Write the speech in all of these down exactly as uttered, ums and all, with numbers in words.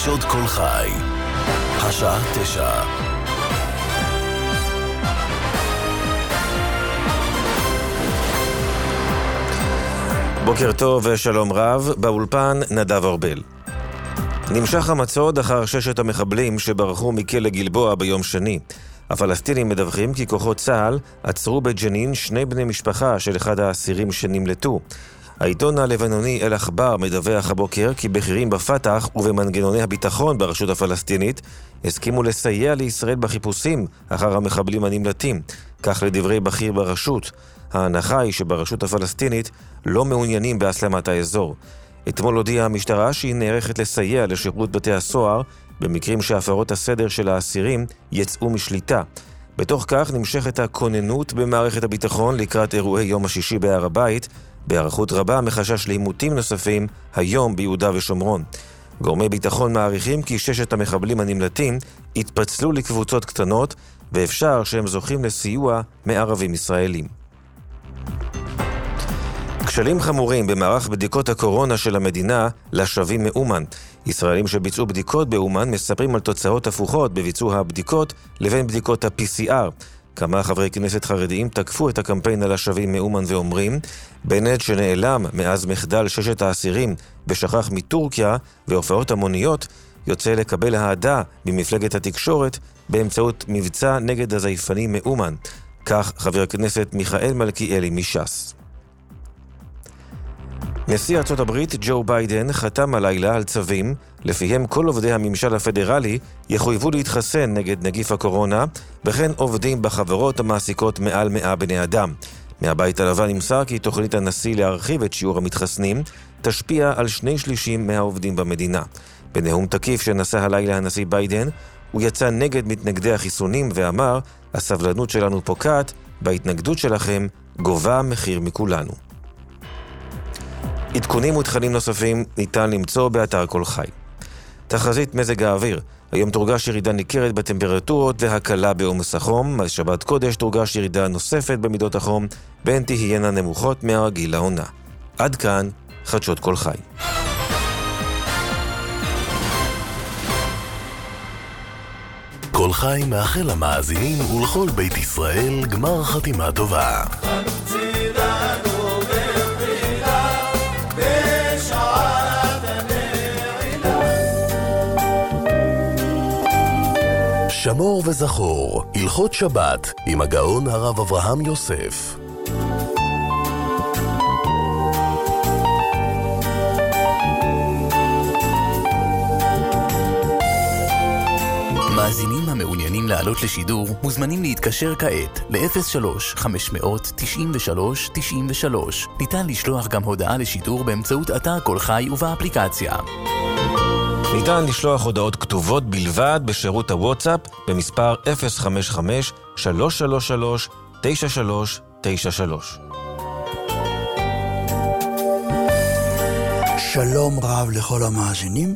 חדשות כל חי, השעה תשע. בוקר טוב ושלום רב, באולפן נדב ארבל. נמשך המצוד אחר ששת המחבלים שברחו מכלא גלבוע ביום שני. הפלסטינים מדווחים כי כוחות צה"ל עצרו בג'נין שני בני משפחה של אחד האסירים שנמלטו. העיתון הלבנוני אל-אכבר מדווח הבוקר כי בכירים בפתח ובמנגנוני הביטחון ברשות הפלסטינית הסכימו לסייע לישראל בחיפושים אחר המחבלים הנמלטים. כך לדברי בכיר ברשות. ההנחה היא שברשות הפלסטינית לא מעוניינים בהסלמת האזור. אתמול הודיעה המשטרה שהיא נערכת לסייע לשירות בתי הסוהר במקרים שהפרות הסדר של האסירים יצאו משליטה. בתוך כך נמשכת הכוננות במערכת הביטחון לקראת אירועי יום השישי בהר הבית, בהערכות רבה מחשש לעימותים נוספים היום ביהודה ושומרון. גורמי ביטחון מעריכים כי ששת המחבלים הנמלטים התפצלו לקבוצות קטנות, ואפשר שהם זוכים לסיוע מערבים ישראלים. כשלים חמורים במערך בדיקות הקורונה של המדינה לשבים מאומן. ישראלים שביצעו בדיקות באומן מספרים על תוצאות הפוכות בביצוע הבדיקות לבין בדיקות ה-פי סי אר. כמה חברי כנסת חרדיים תקפו את הקמפיין על השבים מאומן ואומרים, בנט שנעלם מאז מחדל ששת האסירים ושכח מטורקיה והופעות המוניות, יוצא לקבל העדה במפלגת התקשורת באמצעות מבצע נגד הזייפנים מאומן. כך חבר הכנסת מיכאל מלכיאלי מש"ס. נשיא ארצות הברית ג'ו ביידן חתם הלילה על צווים לפיהם כל עובדי הממשל הפדרלי יחויבו להתחסן נגד נגיף הקורונה, וכן עובדים בחברות המעסיקות מעל מאה בני אדם. מהבית הלבן נמסר כי תוכנית הנשיא להרחיב את שיעור המתחסנים תשפיע על שני שלישים מהעובדים במדינה. בנאום תקיף שנשא הלילה הנשיא ביידן, הוא יצא נגד מתנגדי החיסונים ואמר, הסבלנות שלנו פוקעת, בהתנגדות שלכם גובה מחיר מכולנו. עדכונים ותכנים נוספים ניתן למצוא באתר כל חי. תחזית מזג האוויר. היום תורגש ירידה ניכרת בטמפרטורות והקלה בעומס החום. בשבת קודש תורגש ירידה נוספת במידות החום, בין תהיינה נמוכות מהרגיל לעונה. עד כאן חדשות כל חי. כל חי מאחל למאזינים ולכל בית ישראל גמר חתימה טובה. שמור וזכור, הלכות שבת עם הגאון הרב אברהם יוסף. מאזינים המעוניינים לעלות לשידור מוזמנים להתקשר כעת ל-אפס שלוש חמש תשע שלוש תשע שלוש. ניתן לשלוח גם הודעה לשידור באמצעות אתר כל חי ובאפליקציה. ניתן לשלוח הודעות כתובות בלבד בשירות הוואטסאפ במספר אפס חמש חמש שלוש שלוש שלוש תשע שלוש תשע שלוש. שלום רב לכל המאזינים.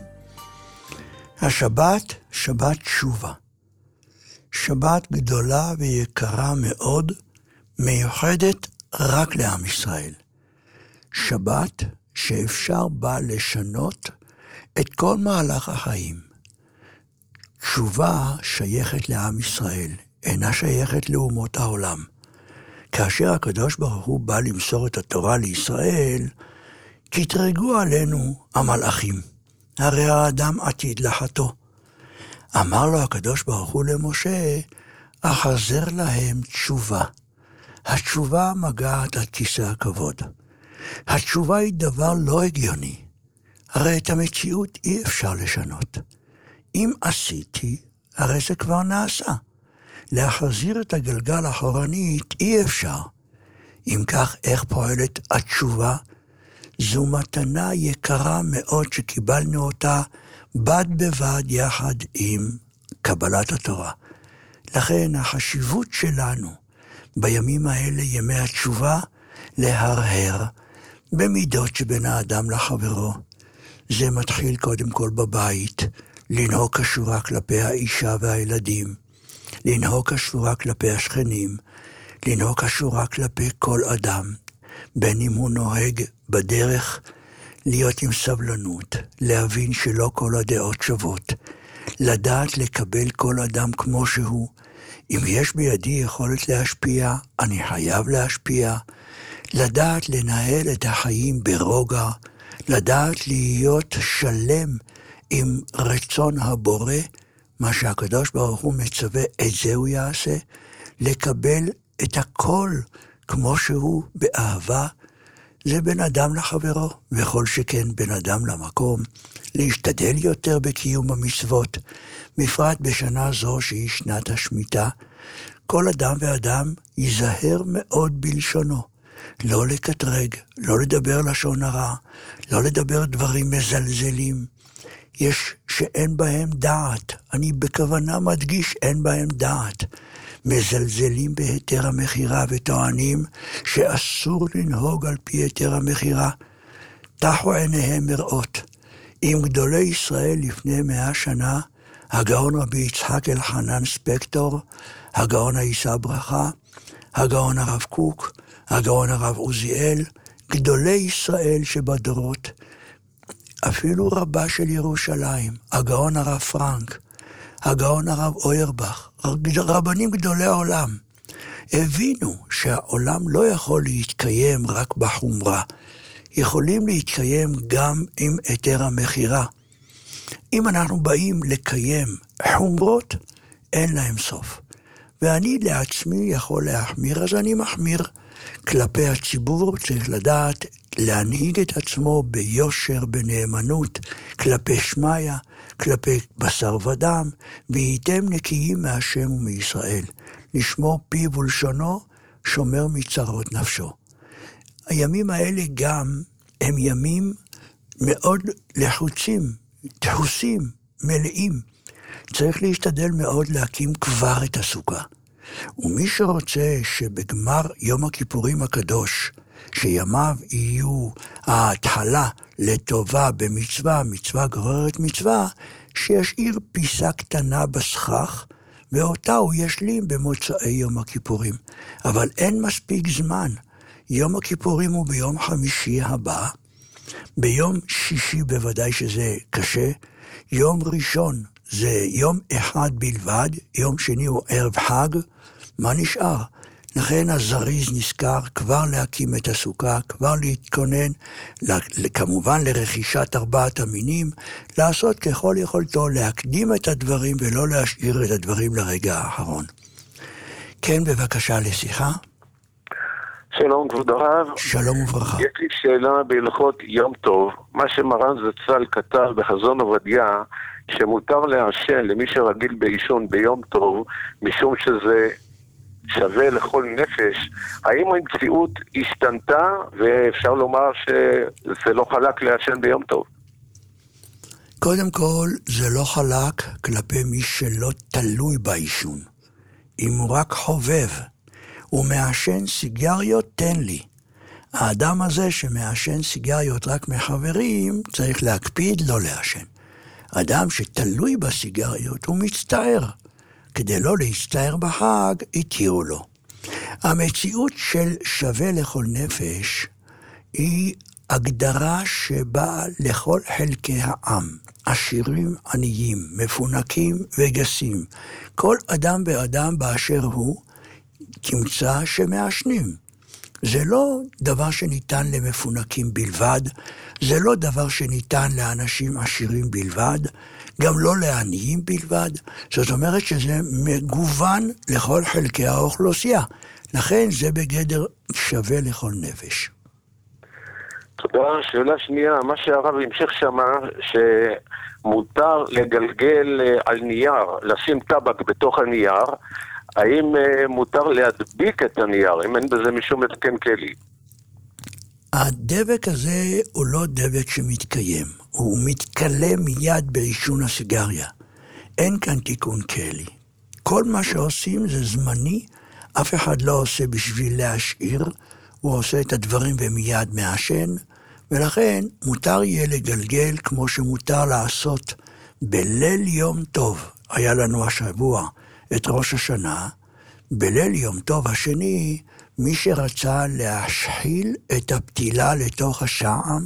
השבת, שבת תשובה. שבת גדולה ויקרה מאוד, מיוחדת רק לעם ישראל. שבת שאפשר בה לשנות את כל מהלך החיים. תשובה שייכת לעם ישראל, אינה שייכת לאומות העולם. כאשר הקדוש ברוך הוא בא למסור את התורה לישראל, תתרגו עלינו המלאכים. הרי האדם עתיד לחטוא. אמר לו הקדוש ברוך הוא למשה, אחזר להם תשובה. התשובה מגעת עד כיסא הכבוד. התשובה היא דבר לא הגיוני. הרי את המציאות אי אפשר לשנות. אם עשיתי, הרי זה כבר נעשה. להחזיר את הגלגל אחורנית אי אפשר. אם כך, איך פועלת התשובה? זו מתנה יקרה מאוד שקיבלנו אותה בד בבד יחד עם קבלת התורה. לכן החשיבות שלנו בימים האלה, ימי התשובה, להרהר במידות שבין האדם לחברו. זה מתחיל קודם כל בבית, לנהוג כשורה כלפי האישה והילדים, לנהוג כשורה כלפי השכנים, לנהוג כשורה כלפי כל אדם, בין אם הוא נוהג בדרך, להיות עם סבלנות, להבין שלא כל הדעות שוות, לדעת לקבל כל אדם כמו שהוא. אם יש בידי יכולת להשפיע, אני חייב להשפיע. לדעת לנהל את החיים ברוגע, לדעת להיות שלם עם רצון הבורא, מה שהקדוש ברוך הוא מצווה, את זה הוא יעשה, לקבל את הכל כמו שהוא באהבה, זה בין אדם לחברו, וכל שכן בין אדם למקום, להשתדל יותר בקיום המצוות, בפרט בשנה זו שהיא שנת השמיטה, כל אדם ואדם ייזהר מאוד בלשונו, לא לקטרג, לא לדבר לשון הרע, לא לדבר דברים מזלזלים, יש שאין בהם דעת, אני בכוונה מדגיש אין בהם דעת, מזלזלים בהיתר המחירה וטוענים שאסור לנהוג על פי היתר המחירה. תחו עיניהם מראות. עם גדולי ישראל לפני מאה שנה, הגאון רבי יצחק אלחנן ספקטור, הגאון הישא ברכה, הגאון הרב קוק, הגאון הרב עוזיאל, גדולי ישראל שבדורות, אפילו רבה של ירושלים, הגאון הרב פרנק, הגאון הרב אוירבך, רבנים גדולי העולם, הבינו שהעולם לא יכול להתקיים רק בחומרה, יכולים להתקיים גם עם היתר המחירה. אם אנחנו באים לקיים חומרות, אין להם סוף. ואני לעצמי יכול להחמיר, אז אני מחמיר. כלפי הציבור צריך לדעת להנהיג את עצמו ביושר, בנאמנות, כלפי שמיה, כלפי בשר ודם, והייתם נקיים מהשם ומישראל. לשמור פיו ולשונו, שומר מצרות נפשו. הימים האלה גם הם ימים מאוד לחוצים, דחוסים, מלאים. צריך להשתדל מאוד להקים כבר את הסוכה. ומי שרוצה שבגמר יום הכיפורים הקדוש, שימיו יהיו ההתחלה לטובה במצווה, מצווה גוררת מצווה, שישאיר פיסה קטנה בסכך, ואותה הוא ישלים במוצאי יום הכיפורים. אבל אין מספיק זמן. יום הכיפורים הוא ביום חמישי הבא, ביום שישי בוודאי שזה קשה, יום ראשון זה יום אחד בלבד, יום שני הוא ערב חג, מה נשאר? לכן הזריז נזכר כבר להקים את הסוכה, כבר להתכונן, כמובן לרכישת ארבעת המינים, לעשות ככל יכולתו, להקדים את הדברים ולא להשאיר את הדברים לרגע האחרון. כן, בבקשה לשיחה. שלום כבוד הרב. שלום וברכה. יש לי שאלה בהלכות יום טוב. מה שמרן זצ"ל כתב בחזון עובדיה, שמותר לעשן למי שרגיל בעישון ביום טוב, משום שזה שווה לכל נפש. האם המציאות השתנתה, ואפשר לומר שזה לא חלק לעשן ביום טוב? קודם כל, זה לא חלק כלפי מי שלא תלוי בעישון. אם הוא רק חובב, הוא מעשן סיגריות, תן לי. האדם הזה שמעשן סיגריות רק מחברים, צריך להקפיד לא לעשן. אדם שתלוי בסיגריות הוא מצטער. כדי לא להצטער בחג, התירו לו. המציאות של שווה לכל נפש היא הגדרה שבאה לכל חלקי העם. עשירים, עניים, מפונקים וגסים. כל אדם ואדם באשר הוא, תמצא שמעשנים. זה לא דבר שניתן למפונקים בלבד, זה לא דבר שניתן לאנשים עשירים בלבד, גם לא לעניים בלבד. זאת אומרת שזה מגוון לכל חלקי האוכלוסייה. לכן זה בגדר שווה לכל נפש. תודה. שאלה שנייה, מה שהרב המשך שמה, שמותר לגלגל על נייר, לשים טבק בתוך הנייר, האם מותר להדביק את הנייר, אם אין בזה משום מתקן כלי? הדבק הזה הוא לא דבק שמתקיים, הוא מתקלה מיד בעישון הסיגריה. אין כאן תיקון כלי. כל מה שעושים זה זמני, אף אחד לא עושה בשביל להשאיר, הוא עושה את הדברים ומיד מעשן, ולכן מותר יהיה לגלגל כמו שמותר לעשות בליל יום טוב. היה לנו השבוע את ראש השנה, בליל יום טוב השני, מי שרצה להשחיל את הפתילה לתוך השעם,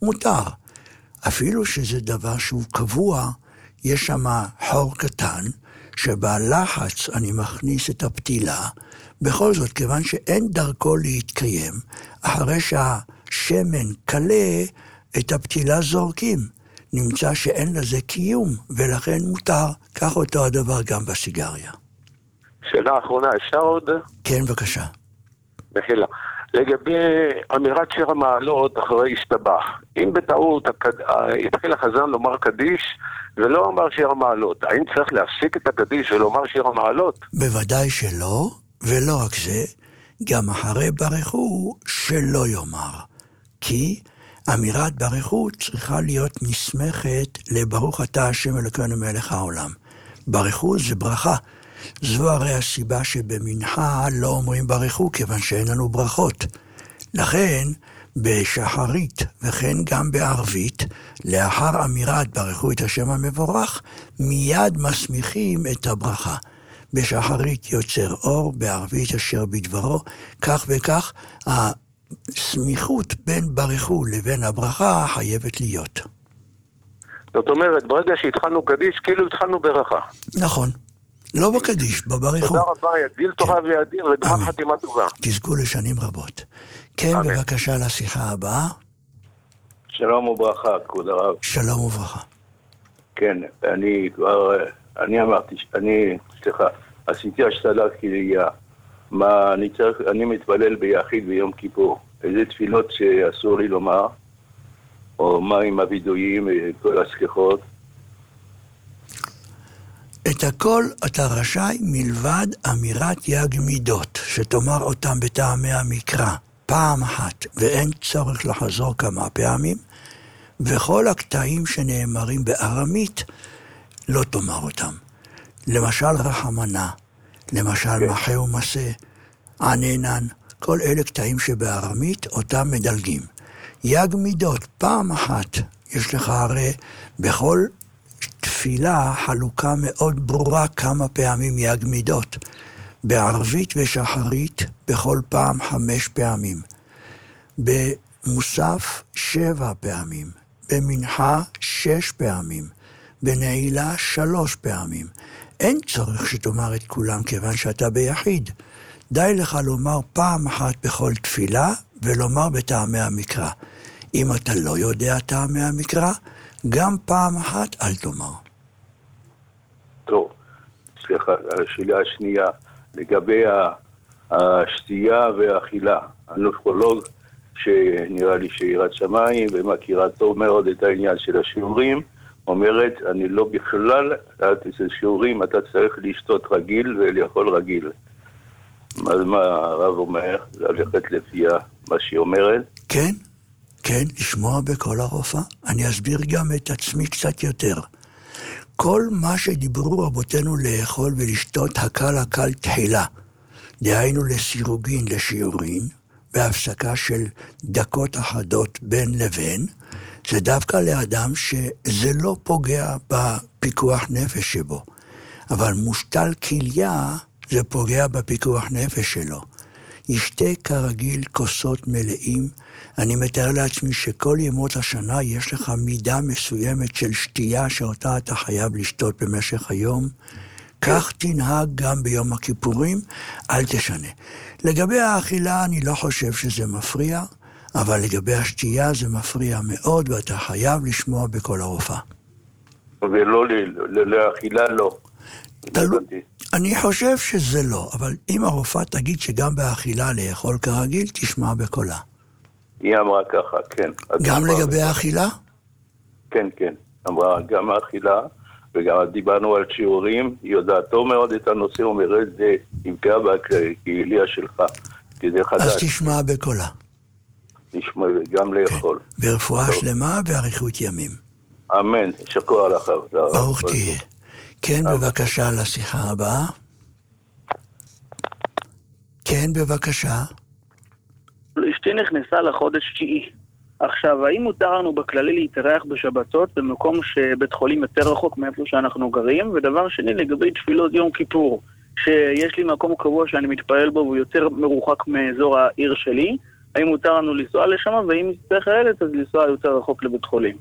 מותר. אפילו שזה דבר שהוא קבוע, יש שם חור קטן, שבלחץ אני מכניס את הפתילה, בכל זאת, כיוון שאין דרכו להתקיים, אחרי שהשמן קלה, את הפתילה זורקים. נמצא שאין לזה קיום, ולכן מותר. כך אותו הדבר גם בסיגריה. שאלה אחרונה, אפשר עוד? כן, בבקשה. מחילה. לגבי אמירת שיר המעלות אחרי השתבח. אם בטעות התחיל החזן לומר קדיש, ולא אמר שיר המעלות, האם צריך להפסיק את הקדיש ולומר שיר המעלות? בוודאי שלא, ולא רק זה, גם אחרי ברכו שלא יאמר. כי אמירת ברכו צריכה להיות נסמכת לברוך אתה השם אלוקינו מלך העולם. ברכו זה ברכה. זו הרי הסיבה שבמנחה לא אומרים ברכו, כיוון שאין לנו ברכות. לכן, בשחרית וכן גם בערבית, לאחר אמירת ברכו את השם המבורך, מיד מסמיכים את הברכה. בשחרית יוצר אור, בערבית אשר בדברו, כך וכך, הסמיכות בין ברכו לבין הברכה חייבת להיות. זאת אומרת, ברגע שהתחלנו קדיש, כאילו התחלנו ברכה. נכון. לא בקדיש, בברכו. תודה רבה, ידיל תורה וידיר, וגמר חתימה טובה. תזכו לשנים רבות. כן, בבקשה לשיחה הבאה. שלום וברכה, כבוד הרב. שלום וברכה. כן, אני כבר, אני אמרתי, אני, סליחה, עשיתי השתלה כליה. מה אני צריך, אני מתפלל ביחיד ביום כיפור. איזה תפילות שאסור לי לומר, או מה עם הוידויים, כל הסליחות. את הכל אתה רשאי מלבד אמירת יג מידות, שתאמר אותם בטעמי המקרא, פעם אחת, ואין צורך לחזור כמה פעמים, וכל הקטעים שנאמרים בארמית, לא תאמר אותם. למשל רחמנה, למשל okay. מחה ומסה, עננן, כל אלה קטעים שבארמית, אותם מדלגים. יג מידות, פעם אחת, יש לך הרי בכל תפילה חלוקה מאוד ברורה כמה פעמים יג מידות. בערבית ושחרית בכל פעם חמש פעמים. במוסף שבע פעמים. במנחה שש פעמים. בנעילה שלוש פעמים. אין צורך שתאמר את כולם כיוון שאתה ביחיד. די לך לומר פעם אחת בכל תפילה ולומר בטעמי המקרא. אם אתה לא יודע טעמי המקרא, גם פעם אחת אל תאמר. טוב, סליחה, השאלה השנייה, לגבי השתייה והאכילה. הנופרולוג שנראה לי שירת שמיים ומכירה טוב מאוד את העניין של השיעורים, אומרת, אני לא בכלל, אצל שיעורים אתה צריך לשתות רגיל ולאכול רגיל. אז מה הרב אומר? ללכת לפי מה שהיא אומרת? כן, כן, לשמוע בכל הרופא. אני אסביר גם את עצמי קצת יותר. כל מה שדיברו רבותינו לאכול ולשתות הקל הקל תחילה, דהיינו לסירוגין, לשיעורין, בהפסקה של דקות אחדות בין לבין, זה דווקא לאדם שזה לא פוגע בפיקוח נפש שבו. אבל מושתל כליה זה פוגע בפיקוח נפש שלו. ישתה כרגיל כוסות מלאים. אני מתאר לעצמי שכל ימות השנה יש לך מידה מסוימת של שתייה שאותה אתה חייב לשתות במשך היום. כך תנהג גם ביום הכיפורים, אל תשנה. לגבי האכילה אני לא חושב שזה מפריע, אבל לגבי השתייה זה מפריע מאוד, ואתה חייב לשמוע בכל הרופא. ולא לאכילה לא. תלו, אני חושב שזה לא, אבל אם הרופאה תגיד שגם באכילה לאכול כרגיל, תשמע בקולה. היא אמרה ככה, כן. גם לגבי האכילה? כן, כן. אמרה גם האכילה, וגם דיברנו על שיעורים, היא יודעת טוב מאוד את הנושא, אומרת, זה יפגע בקהיליה שלך. אז תשמע בקולה. תשמע, גם לאכול. ברפואה שלמה ואריכות ימים. אמן, שקוע לך. ברוך תהיה. כן, בבקשה, לשיחה הבאה. כן, בבקשה. אשתי נכנסה לחודש תשיעי. עכשיו, האם מותר לנו בכללי להתארח בשבתות במקום שבית חולים יותר רחוק מאיפה שאנחנו גרים? ודבר שני, לגבי תפילות יום כיפור, שיש לי מקום קבוע שאני מתפלל בו והוא יותר מרוחק מאזור העיר שלי, האם מותר לנו לנסוע לשם, ואם יצטרך ללדת, אז לנסוע יותר רחוק לבית חולים.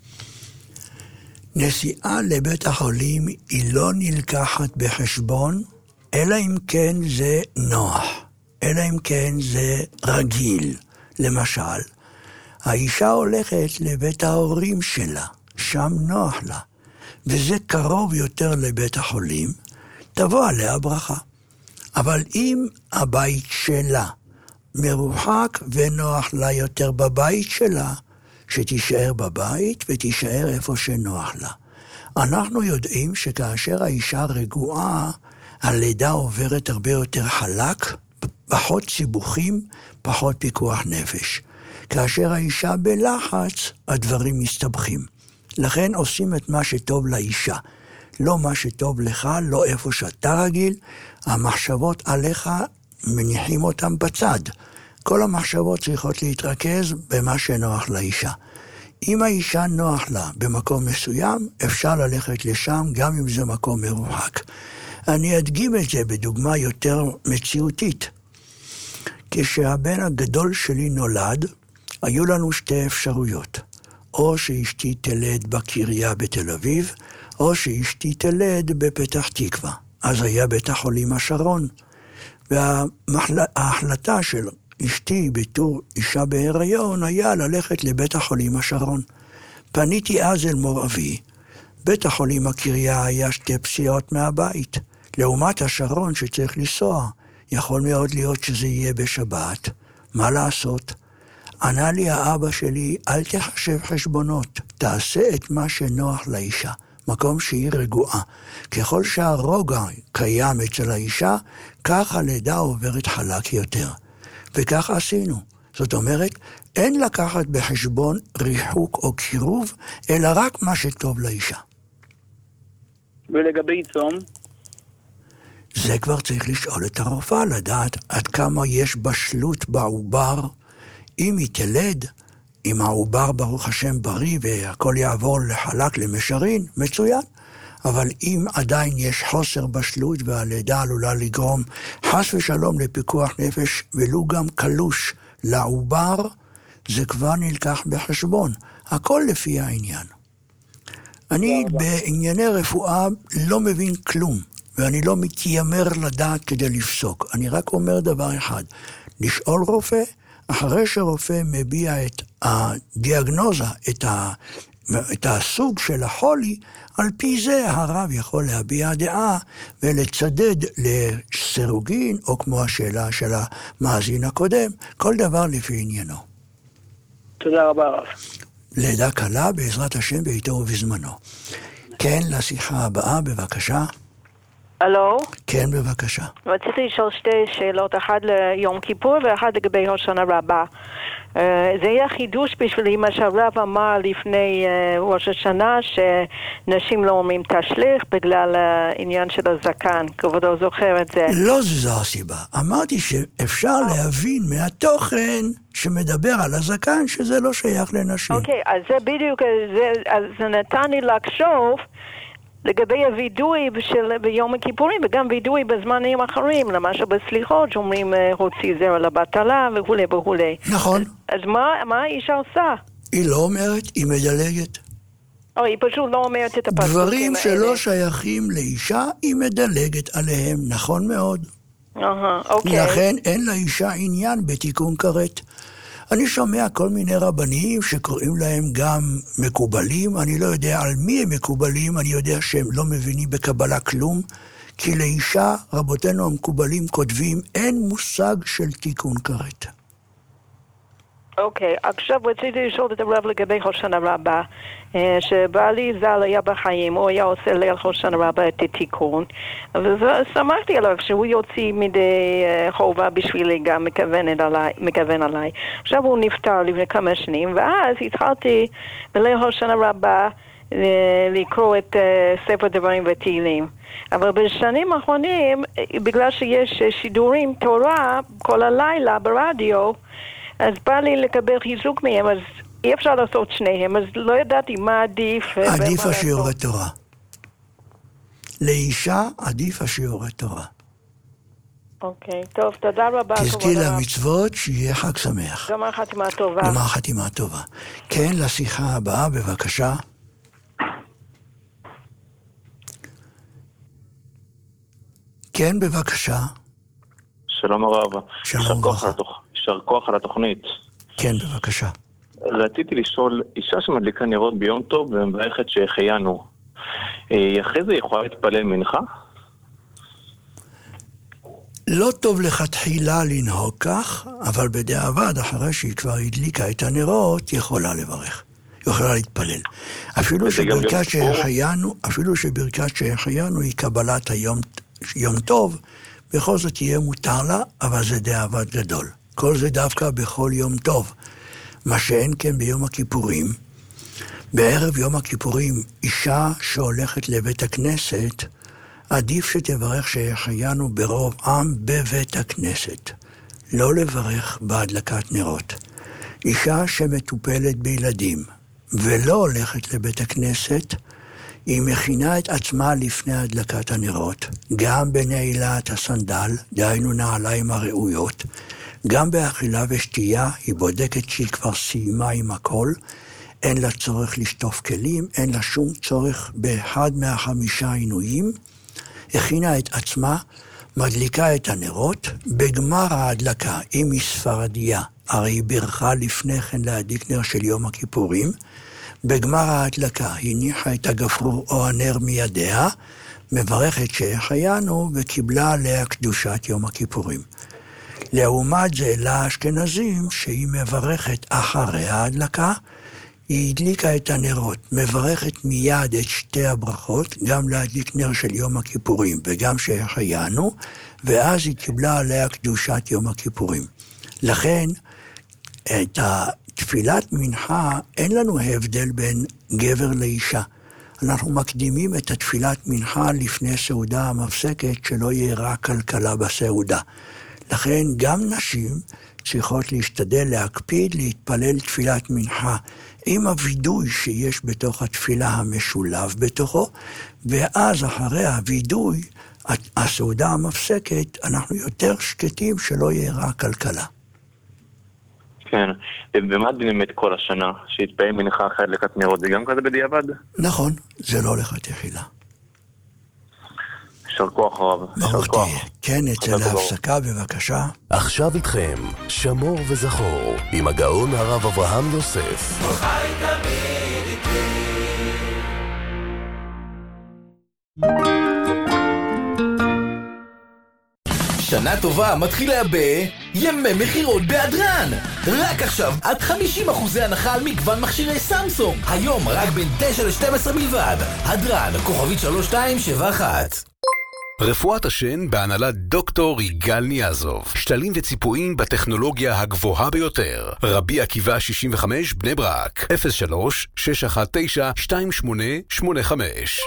נסיעה לבית החולים היא לא נלקחת בחשבון, אלא אם כן זה נוח, אלא אם כן זה רגיל. למשל, האישה הולכת לבית ההורים שלה, שם נוח לה, וזה קרוב יותר לבית החולים, תבוא עליה ברכה. אבל אם הבית שלה מרוחק ונוח לה יותר בבית שלה, שתישאר בבית ותישאר איפה שנוח לה. אנחנו יודעים שכאשר האישה רגועה, הלידה עוברת הרבה יותר חלק, פחות סיבוכים, פחות פיקוח נפש. כאשר האישה בלחץ, הדברים מסתבכים. לכן עושים את מה שטוב לאישה. לא מה שטוב לך, לא איפה שאתה רגיל. המחשבות עליך, מניחים אותם בצד. כל המחשבות צריכות להתרכז במה שנוח לאישה. אם האישה נוח לה במקום מסוים, אפשר ללכת לשם גם אם זה מקום מרוחק. אני אדגים את זה בדוגמה יותר מציאותית. כשהבן הגדול שלי נולד, היו לנו שתי אפשרויות. או שאשתי תלד בקריה בתל אביב, או שאשתי תלד בפתח תקווה. אז היה בית החולים השרון. וההחלטה של אשתי בתור אישה בהיריון היה ללכת לבית החולים השרון. פניתי אז אל מור אבי. בית החולים הקריה היה שתי פסיעות מהבית. לעומת השרון שצריך לנסוע, יכול מאוד להיות שזה יהיה בשבת. מה לעשות? ענה לי האבא שלי, אל תחשב חשבונות, תעשה את מה שנוח לאישה. מקום שהיא רגועה. ככל שהרוגע קיים אצל האישה, כך הלידה עוברת חלק יותר. וכך עשינו. זאת אומרת, אין לקחת בחשבון ריחוק או קירוב, אלא רק מה שטוב לאישה. ולגבי צום? זה כבר צריך לשאול את הרופאה, לדעת עד כמה יש בשלות בעובר. אם היא תלד, אם העובר ברוך השם בריא והכל יעבור לחלק למשרין, מצוין. אבל אם עדיין יש חוסר בשלות והלידה עלולה לגרום חס ושלום לפיקוח נפש ולו גם קלוש לעובר, זה כבר נלקח בחשבון. הכל לפי העניין. אני בענייני רפואה לא מבין כלום, ואני לא מתיימר לדעת כדי לפסוק. אני רק אומר דבר אחד, לשאול רופא, אחרי שרופא מביע את הדיאגנוזה, את, ה, את הסוג של החולי, על פי זה הרב יכול להביע דעה ולצדד לסירוגין, או כמו השאלה של המאזין הקודם, כל דבר לפי עניינו. תודה רבה רב. לידה קלה בעזרת השם בעיתו ובזמנו. כן, לשיחה הבאה, בבקשה. הלו? כן, בבקשה. רציתי לשאול שתי שאלות, אחת ליום כיפור ואחת לגבי הושענא רבה. זה יהיה חידוש בשבילי מה שהרב אמר לפני ראש השנה, שנשים לא אומרים תשליך בגלל העניין של הזקן. כבודו זוכר את זה? לא זו הסיבה. אמרתי שאפשר להבין מהתוכן שמדבר על הזקן שזה לא שייך לנשים. אוקיי, אז זה בדיוק, אז זה נתן לי לחשוב לגבי הוידוי של, ביום הכיפורים, וגם וידוי בזמנים אחרים, למשל בסליחות, שאומרים הוציא זרע לבטלה וכו' וכו'. נכון. אז, אז מה, מה האישה עושה? היא לא אומרת, היא מדלגת. או, היא פשוט לא אומרת את הפסוקים האלה. דברים שלא שייכים לאישה, היא מדלגת עליהם, נכון מאוד. אהה, אוקיי. לכן אין לאישה עניין בתיקון כרת. אני שומע כל מיני רבנים שקוראים להם גם מקובלים, אני לא יודע על מי הם מקובלים, אני יודע שהם לא מבינים בקבלה כלום, כי לאישה, רבותינו המקובלים כותבים, אין מושג של תיקון כרת. אוקיי, עכשיו רציתי לשאול את הרב לגבי הושענא רבה, שבעלי ז"ל היה בחיים, הוא היה עושה ליל הושענא רבה את התיקון, ושמחתי עליו שהוא יוציא מדי חובה בשבילי גם מכוון עליי, מכוון עליי. עכשיו הוא נפטר לפני כמה שנים, ואז התחלתי בליל הושענא רבה לקרוא את ספר דברים ותהילים. אבל בשנים האחרונים, בגלל שיש שידורים תורה כל הלילה ברדיו, אז בא לי לקבל חיזוק מהם, אז אי אפשר לעשות שניהם, אז לא ידעתי מה עדיף. עדיף השיעור התורה. לאישה עדיף השיעור התורה. אוקיי, טוב, תודה רבה. תזכי למצוות, שיהיה חג שמח. גמר חתימה טובה. גמר חתימה טובה. כן, לשיחה הבאה, בבקשה. כן, בבקשה. שלום הרב. שלום וברכה. יישר כוח על התוכנית. כן, בבקשה. רציתי לשאול, אישה שמדליקה נרות ביום טוב ומברכת שהחיינו, אחרי זה יכולה להתפלל מנחה? לא טוב לכתחילה לנהוג כך, אבל בדיעבד, אחרי שהיא כבר הדליקה את הנרות, יכולה לברך. יכולה להתפלל. אפילו שברכת שהחיינו, אפילו שברכת שהחיינו היא קבלת היום יום טוב, בכל זאת יהיה מותר לה, אבל זה דיעבד גדול. כל זה דווקא בכל יום טוב. מה שאין כן ביום הכיפורים. בערב יום הכיפורים, אישה שהולכת לבית הכנסת, עדיף שתברך שהחיינו ברוב עם בבית הכנסת. לא לברך בהדלקת נרות. אישה שמטופלת בילדים ולא הולכת לבית הכנסת, היא מכינה את עצמה לפני הדלקת הנרות, גם בנעילת הסנדל, דהיינו נעליים הראויות, גם באכילה ושתייה, היא בודקת שהיא כבר סיימה עם הכל, אין לה צורך לשטוף כלים, אין לה שום צורך באחד מהחמישה עינויים, הכינה את עצמה, מדליקה את הנרות, בגמר ההדלקה, אם היא ספרדיה, הרי היא ברכה לפני כן להדליק נר של יום הכיפורים, בגמר ההדלקה הניחה את הגפרור או הנר מידיה, מברכת שהחיינו וקיבלה עליה קדושת יום הכיפורים. לעומת זה לאשכנזים שהיא מברכת אחרי ההדלקה, היא הדליקה את הנרות, מברכת מיד את שתי הברכות, גם להדליק נר של יום הכיפורים וגם שהחיינו, ואז היא קיבלה עליה קדושת יום הכיפורים. לכן, את התפילת מנחה אין לנו הבדל בין גבר לאישה. אנחנו מקדימים את התפילת מנחה לפני סעודה המפסקת, שלא יהיה רק כלכלה בסעודה. לכן גם נשים צריכות להשתדל להקפיד להתפלל תפילת מנחה עם הוידוי שיש בתוך התפילה המשולב בתוכו, ואז אחרי הוידוי, הסעודה המפסקת, אנחנו יותר שקטים שלא יהיה רק כלכלה. כן, ומה דנים את כל השנה שהתפעל מנחה אחרי הדלקת נרות? זה גם כזה בדיעבד? נכון, זה לא לכתחילה. יישר כוח רב. ברוך תהיה. כן, נצא להפסקה בבקשה. עכשיו איתכם, שמור וזכור, עם הגאון הרב אברהם יוסף. חי תמיד איתי. שנה טובה מתחילה בימי מחירות בהדרן. רק עכשיו עד חמישים אחוז הנחה על מגוון מכשירי סמסונג. היום רק בין תשע ל-שתים עשרה בלבד. הדרן, כוכבית שלוש שתיים שבע אחת. רפואת השן בהנהלת דוקטור יגאל ניאזוב. שתלים וציפויים בטכנולוגיה הגבוהה ביותר. רבי עקיבא שישים וחמש בני ברק. אפס שלוש שש אחת תשע שתיים שמונה שמונה חמש.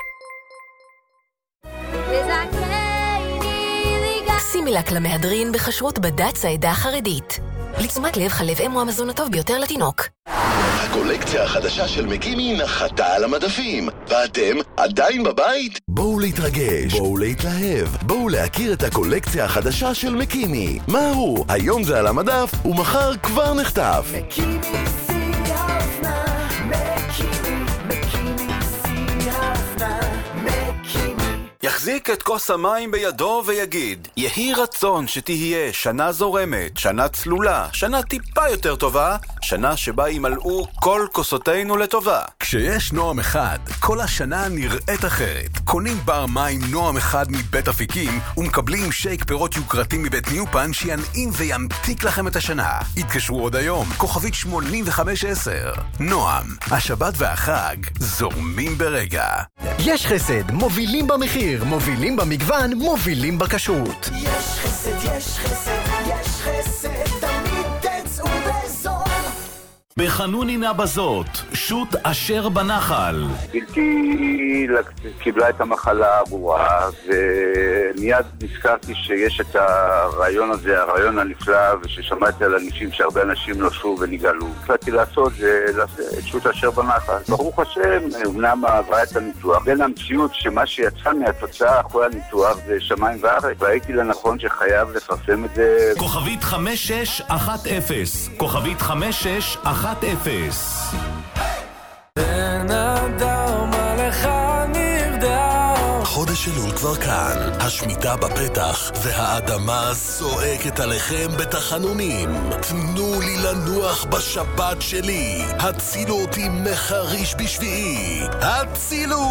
שימי לק למהדרין בכשרות בד"ץ העדה החרדית. לתשומת לב חלב אם הוא המזון הטוב ביותר לתינוק. הקולקציה החדשה של מקימי נחתה על המדפים, ואתם עדיין בבית? בואו להתרגש, בואו להתלהב, בואו להכיר את הקולקציה החדשה של מקימי. מהרו, היום זה על המדף, ומחר כבר נחטף. מקימי שיא האופנה, מקימי, מקימי שיא האופנה, מקימי. יחזיק את כוס המים בידו ויגיד, יהי רצון שתהיה שנה זורמת, שנה צלולה, שנה טיפה יותר טובה, שנה שבה ימלאו כל כוסותינו לטובה. כשיש נועם אחד, כל השנה נראית אחרת. קונים בר מים נועם אחד מבית אפיקים, ומקבלים שייק פירות יוקרתי מבית ניופן שינעים וימתיק לכם את השנה. התקשרו עוד היום, כוכבית שמונים וחמש עשר. נועם, השבת והחג זורמים ברגע. יש חסד, מובילים במחיר, מובילים במגוון, מובילים בכשרות. יש חסד, יש חסד, יש חסד, תמיד תצאו בזול. בחנונינה בזאת, שוט אשר בנחל. בלתי קיבלה את המחלה הברורה, ומיד נזכרתי שיש את הרעיון הזה, הרעיון הנפלא, וששמעתי על אנשים שהרבה אנשים נושרו ונגאלו. החלטתי לעשות את שוט אשר בנחל. ברוך השם, אמנם עברה את הניתוח. בין המציאות שמה שיצא מהתוצאה אחרי הניתוח זה שמיים וארץ, והייתי לנכון שחייב לפרסם את זה. כוכבית חמש שש אחת אפס, כוכבית חמש שש אחת אפס. בן אדם עליך נרדם. חודש אלול כבר כאן, השמיטה בפתח והאדמה זועקת עליכם בתחנונים. תנו לי לנוח בשבת שלי, הצילו אותי מחריש בשביעי, הצילו!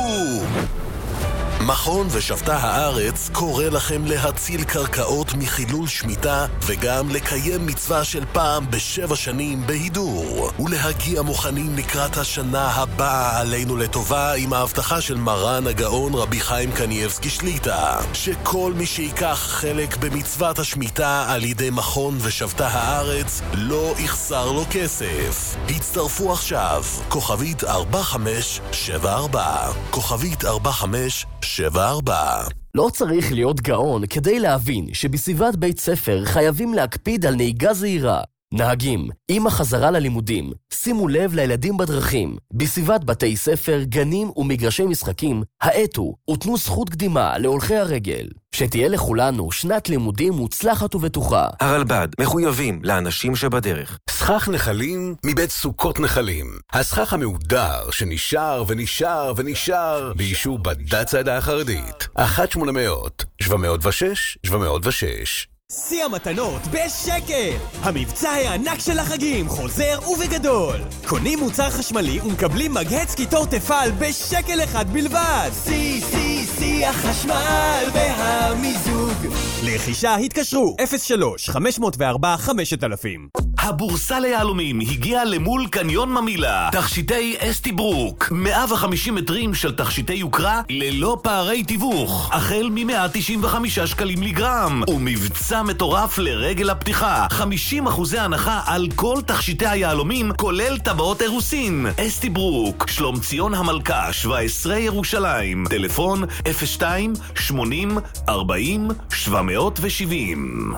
מכון ושבתה הארץ קורא לכם להציל קרקעות מחילול שמיטה וגם לקיים מצווה של פעם בשבע שנים בהידור ולהגיע מוכנים לקראת השנה הבאה עלינו לטובה עם ההבטחה של מרן הגאון רבי חיים קניאבסקי שליטה שכל מי שיקח חלק במצוות השמיטה על ידי מכון ושבתה הארץ לא יחסר לו כסף. הצטרפו עכשיו, כוכבית ארבע חמש שבע ארבע, כוכבית ארבע חמש שבע ארבע. לא צריך להיות גאון כדי להבין שבסביבת בית ספר חייבים להקפיד על נהיגה זהירה. נהגים, עם החזרה ללימודים, שימו לב לילדים בדרכים. בסביבת בתי ספר, גנים ומגרשי משחקים, האטו ותנו זכות קדימה להולכי הרגל. שתהיה לכולנו שנת לימודים מוצלחת ובטוחה. הרלב"ד מחויבים לאנשים שבדרך. סכך נחלים מבית סוכות נחלים. הסכך המהודר שנשאר ונשאר ונשאר באישור בד"ץ העדה החרדית. אחת שמונה מאות, שבע מאות ושש, שבע מאות ושש. שיא המתנות בשקל! המבצע הענק של החגים חוזר ובגדול! קונים מוצר חשמלי ומקבלים מגהץ קיטור תפעל בשקל אחד בלבד! שיא, שיא, שיא החשמל והמיזוג! לרכישה התקשרו אפס שלוש חמש אפס ארבע חמש אלפים. הבורסה ליהלומים הגיעה למול קניון ממילה. תכשיטי אסתי ברוק, מאה וחמישים מטרים של תכשיטי יוקרה ללא פערי תיווך, החל מ-מאה תשעים וחמישה שקלים לגרם, ומבצע מטורף לרגל הפתיחה, חמישים אחוזי הנחה על כל תכשיטי היהלומים כולל טבעות אירוסין. אסתי ברוק, שלום ציון המלכה, שבע עשרה ירושלים, טלפון אפס שתיים שמונים ארבעים שבע מאות ושבעים.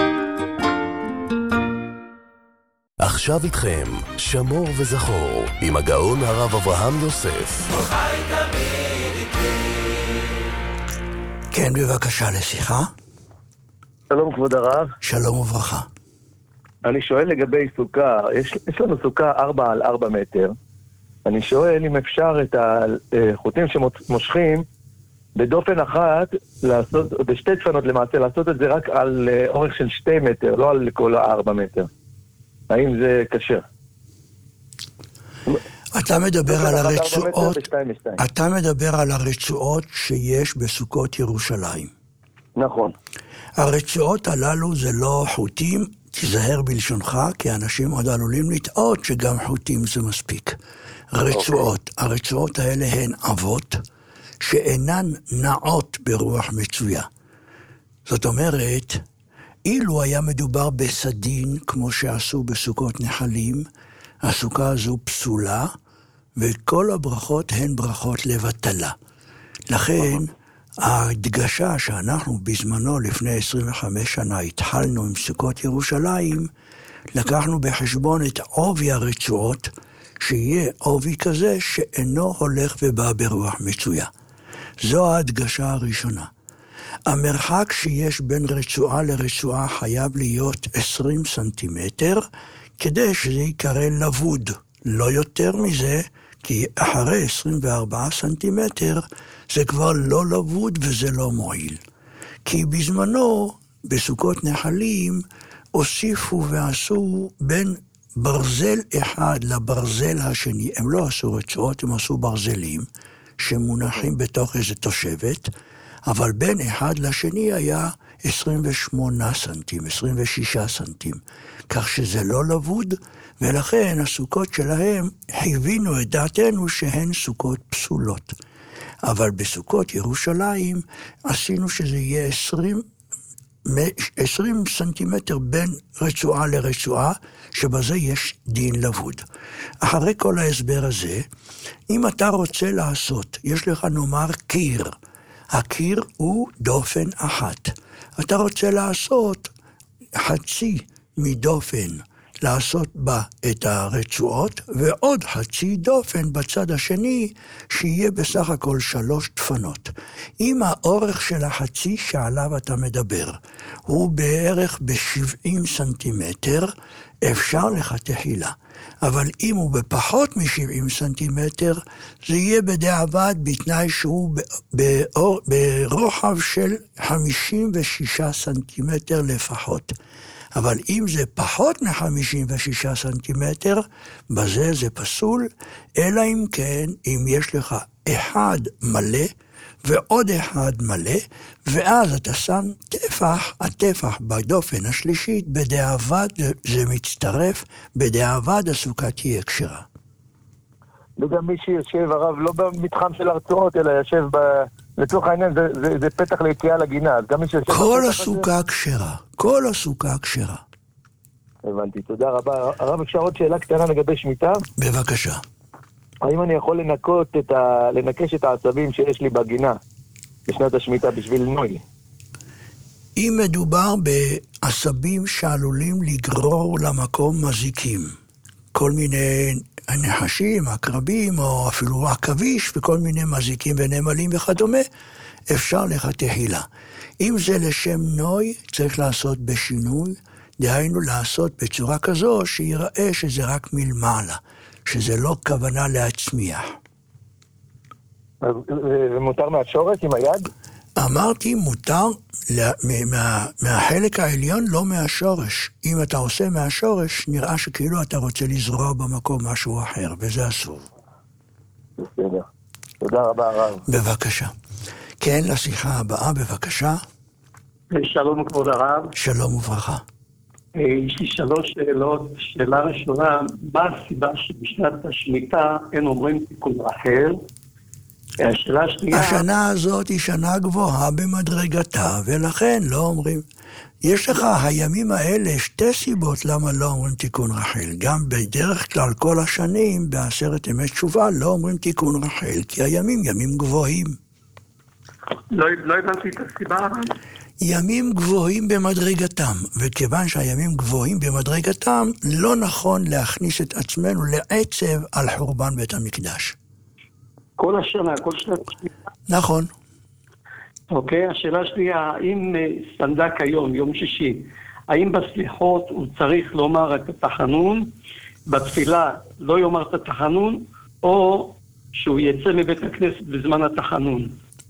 עכשיו איתכם, שמור וזכור, עם הגאון הרב אברהם יוסף. כן, בבקשה לשיחה. שלום כבוד הרב. שלום וברכה. אני שואל לגבי סוכה, יש, יש לנו סוכה ארבע על ארבע מטר. אני שואל אם אפשר את החוטים שמושכים בדופן אחת, לעשות, בשתי דפנות למעשה, לעשות את זה רק על אורך של שתי מטר, לא על כל הארבע מטר. האם זה קשר? אתה מדבר על הרצועות, אתה מדבר על הרצועות שיש בסוכות ירושלים. נכון. הרצועות הללו זה לא חוטים, תזהר בלשונך, כי אנשים עוד עלולים לטעות שגם חוטים זה מספיק. רצועות, okay. הרצועות האלה הן אבות, שאינן נעות ברוח מצויה. זאת אומרת, אילו היה מדובר בסדין, כמו שעשו בסוכות נחלים, הסוכה הזו פסולה, וכל הברכות הן ברכות לבטלה. לכן, ההדגשה שאנחנו בזמנו, לפני עשרים וחמש שנה, התחלנו עם סוכות ירושלים, לקחנו בחשבון את עובי הרצועות, שיהיה עובי כזה שאינו הולך ובא ברוח מצויה. זו ההדגשה הראשונה. המרחק שיש בין רצועה לרצועה חייב להיות עשרים סנטימטר, כדי שזה יקרא לבוד. לא יותר מזה, כי אחרי עשרים וארבעה סנטימטר זה כבר לא לבוד וזה לא מועיל. כי בזמנו, בסוכות נחלים, הוסיפו ועשו בין ברזל אחד לברזל השני. הם לא עשו רצועות, הם עשו ברזלים שמונחים בתוך איזו תושבת, אבל בין אחד לשני היה עשרים ושמונה סנטים, עשרים ושישה סנטים, כך שזה לא לבוד, ולכן הסוכות שלהם חיווינו את דעתנו שהן סוכות פסולות. אבל בסוכות ירושלים עשינו שזה יהיה עשרים, עשרים סנטימטר בין רצועה לרצועה, שבזה יש דין לבוד. אחרי כל ההסבר הזה, אם אתה רוצה לעשות, יש לך נאמר קיר. הקיר הוא דופן אחת. אתה רוצה לעשות חצי מדופן, לעשות בה את הרצועות, ועוד חצי דופן בצד השני, שיהיה בסך הכל שלוש דפנות. אם האורך של החצי שעליו אתה מדבר, הוא בערך ב-שבעים סנטימטר, אפשר לחתך הילה. אבל אם הוא בפחות מ-שבעים סנטימטר, זה יהיה בדיעבד בתנאי שהוא באור, ברוחב של חמישים ושישה סנטימטר לפחות. אבל אם זה פחות מ-חמישים ושישה סנטימטר, בזה זה פסול, אלא אם כן, אם יש לך אחד מלא ועוד אחד מלא, ואז אתה שם טפח, הטפח בדופן השלישית, בדיעבד זה מצטרף, בדיעבד הסוכה תהיה כשרה. וגם מי שיושב הרב לא במתחם של הרצועות, אלא יושב ב... לצורך העניין, זה, זה, זה פתח ליציאה לגינה, אז גם מי שיושב... כל הסוכה כשרה, כל הסוכה כשרה. הבנתי, תודה רבה. הרב, אפשר עוד שאלה קטנה לגבי שמיטה? בבקשה. האם אני יכול לנקות את ה... לנקש את העצבים שיש לי בגינה בשנת השמיטה בשביל נוי? אם מדובר בעשבים שעלולים לגרור למקום מזיקים, כל מיני הנחשים, הקרבים, או אפילו עכביש, וכל מיני מזיקים ונמלים וכדומה, אפשר לחתך הילה. אם זה לשם נוי, צריך לעשות בשינוי, דהיינו לעשות בצורה כזו שיראה שזה רק מלמעלה, שזה לא כוונה להצמיח. ומותר מהשורש עם היד? אמרתי מותר מה, מהחלק העליון, לא מהשורש. אם אתה עושה מהשורש, נראה שכאילו אתה רוצה לזרוע במקום משהו אחר, וזה אסור. בסדר. תודה רבה הרב. בבקשה. כן, לשיחה הבאה, בבקשה. שלום כבוד הרב. שלום וברכה. יש לי שלוש שאלות. שאלה ראשונה, מה הסיבה שבשנת השמיטה אין אומרים תיקון רחל? השאלה השנייה... השנה הזאת היא שנה גבוהה במדרגתה, ולכן לא אומרים. יש לך הימים האלה שתי סיבות למה לא אומרים תיקון רחל. גם בדרך כלל כל השנים, בעשרת ימי תשובה, לא אומרים תיקון רחל, כי הימים ימים גבוהים. לא, לא הבנתי את הסיבה. ימים גבוהים במדרגתם, וכיוון שהימים גבוהים במדרגתם, לא נכון להכניס את עצמנו לעצב על חורבן בית המקדש. כל השנה, כל שנת השמיטה. נכון. אוקיי, השאלה שנייה, האם סנדק היום, יום שישי, האם בסליחות הוא צריך לומר את התחנון, בתפילה לא יאמר את התחנון, או שהוא יצא מבית הכנסת בזמן התחנון?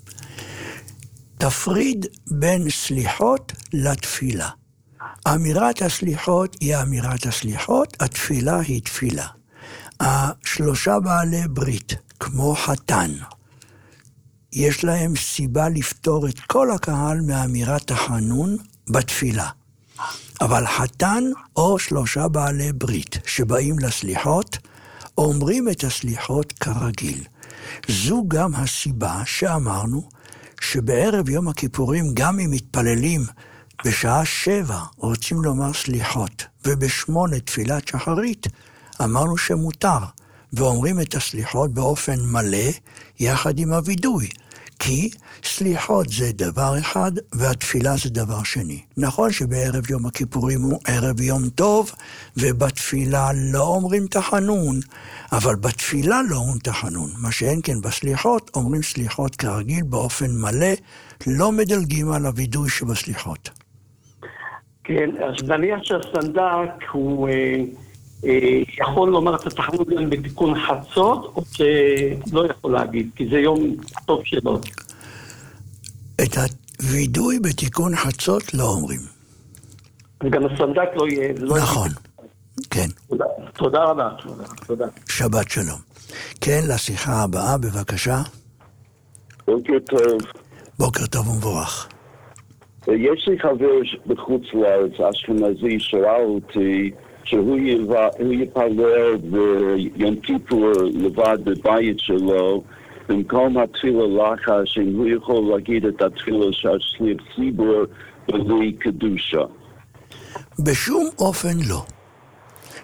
תפריד בין סליחות לתפילה. אמירת הסליחות היא אמירת הסליחות, התפילה היא תפילה. השלושה בעלי ברית, כמו חתן, יש להם סיבה לפתור את כל הקהל מאמירת תחנון בתפילה. אבל חתן או שלושה בעלי ברית שבאים לסליחות, אומרים את הסליחות כרגיל. זו גם הסיבה שאמרנו שבערב יום הכיפורים, גם אם מתפללים בשעה שבע רוצים לומר סליחות, ובשמונה תפילת שחרית, אמרנו שמותר, ואומרים את הסליחות באופן מלא, יחד עם הוידוי, כי סליחות זה דבר אחד, והתפילה זה דבר שני. נכון שבערב יום הכיפורים הוא ערב יום טוב, ובתפילה לא אומרים תחנון, אבל בתפילה לא אומרים תחנון. מה שאין כן בסליחות, אומרים סליחות כרגיל באופן מלא, לא מדלגים על הוידוי שבסליחות. כן, אז נניח שהסנדק הוא אה, אה, יכול לומר את התחנות גם בתיקון חצות, או שלא יכול להגיד, כי זה יום טוב שלו. את הוידוי בתיקון חצות לא אומרים. וגם הסנדק לא יהיה... לא נכון, יהיה. כן. תודה, תודה רבה, תודה, תודה. שבת שלום. כן, לשיחה הבאה, בבקשה. בוקר טוב. בוקר טוב ומבורך. יש לי חבר בחוץ לארץ, אשכנזי, שראה אותי, שהוא יפלל ביום כיפור לבד בבית שלו, במקום התפילה לחש, אם הוא יכול להגיד את התפילה של שליח ציבור בלי קדושה. בשום אופן לא.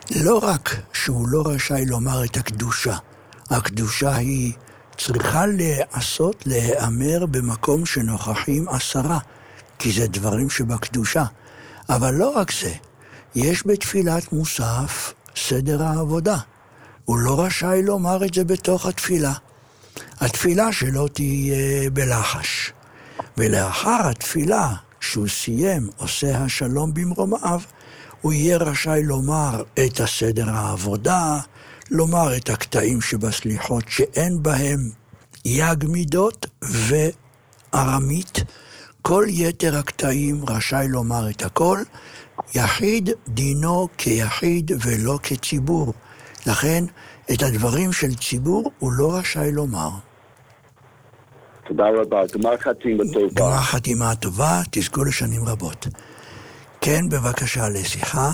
לא רק שהוא לא רשאי לומר את הקדושה, הקדושה היא צריכה לעשות, להיאמר במקום שנוכחים עשרה, כי זה דברים שבקדושה. אבל לא רק זה, יש בתפילת מוסף סדר העבודה. הוא לא רשאי לומר את זה בתוך התפילה. התפילה שלו תהיה בלחש. ולאחר התפילה, שהוא סיים, עושה השלום במרומיו, הוא יהיה רשאי לומר את הסדר העבודה, לומר את הקטעים שבסליחות שאין בהם יג מידות וארמית. כל יתר הקטעים רשאי לומר את הכל. יחיד דינו כיחיד ולא כציבור. לכן את הדברים של ציבור הוא לא רשאי לומר. תודה רבה, גמר חתימה טובה. גמר חתימה טובה, תזכו לשנים רבות. כן, בבקשה, לשיחה.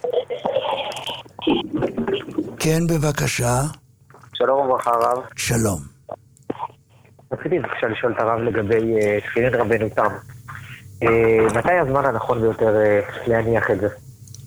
כן, בבקשה. שלום וברכה הרב. שלום. רציתי בבקשה לשאול את הרב לגבי תפילין רבנו תם. מתי הזמן הנכון ביותר להניח את זה?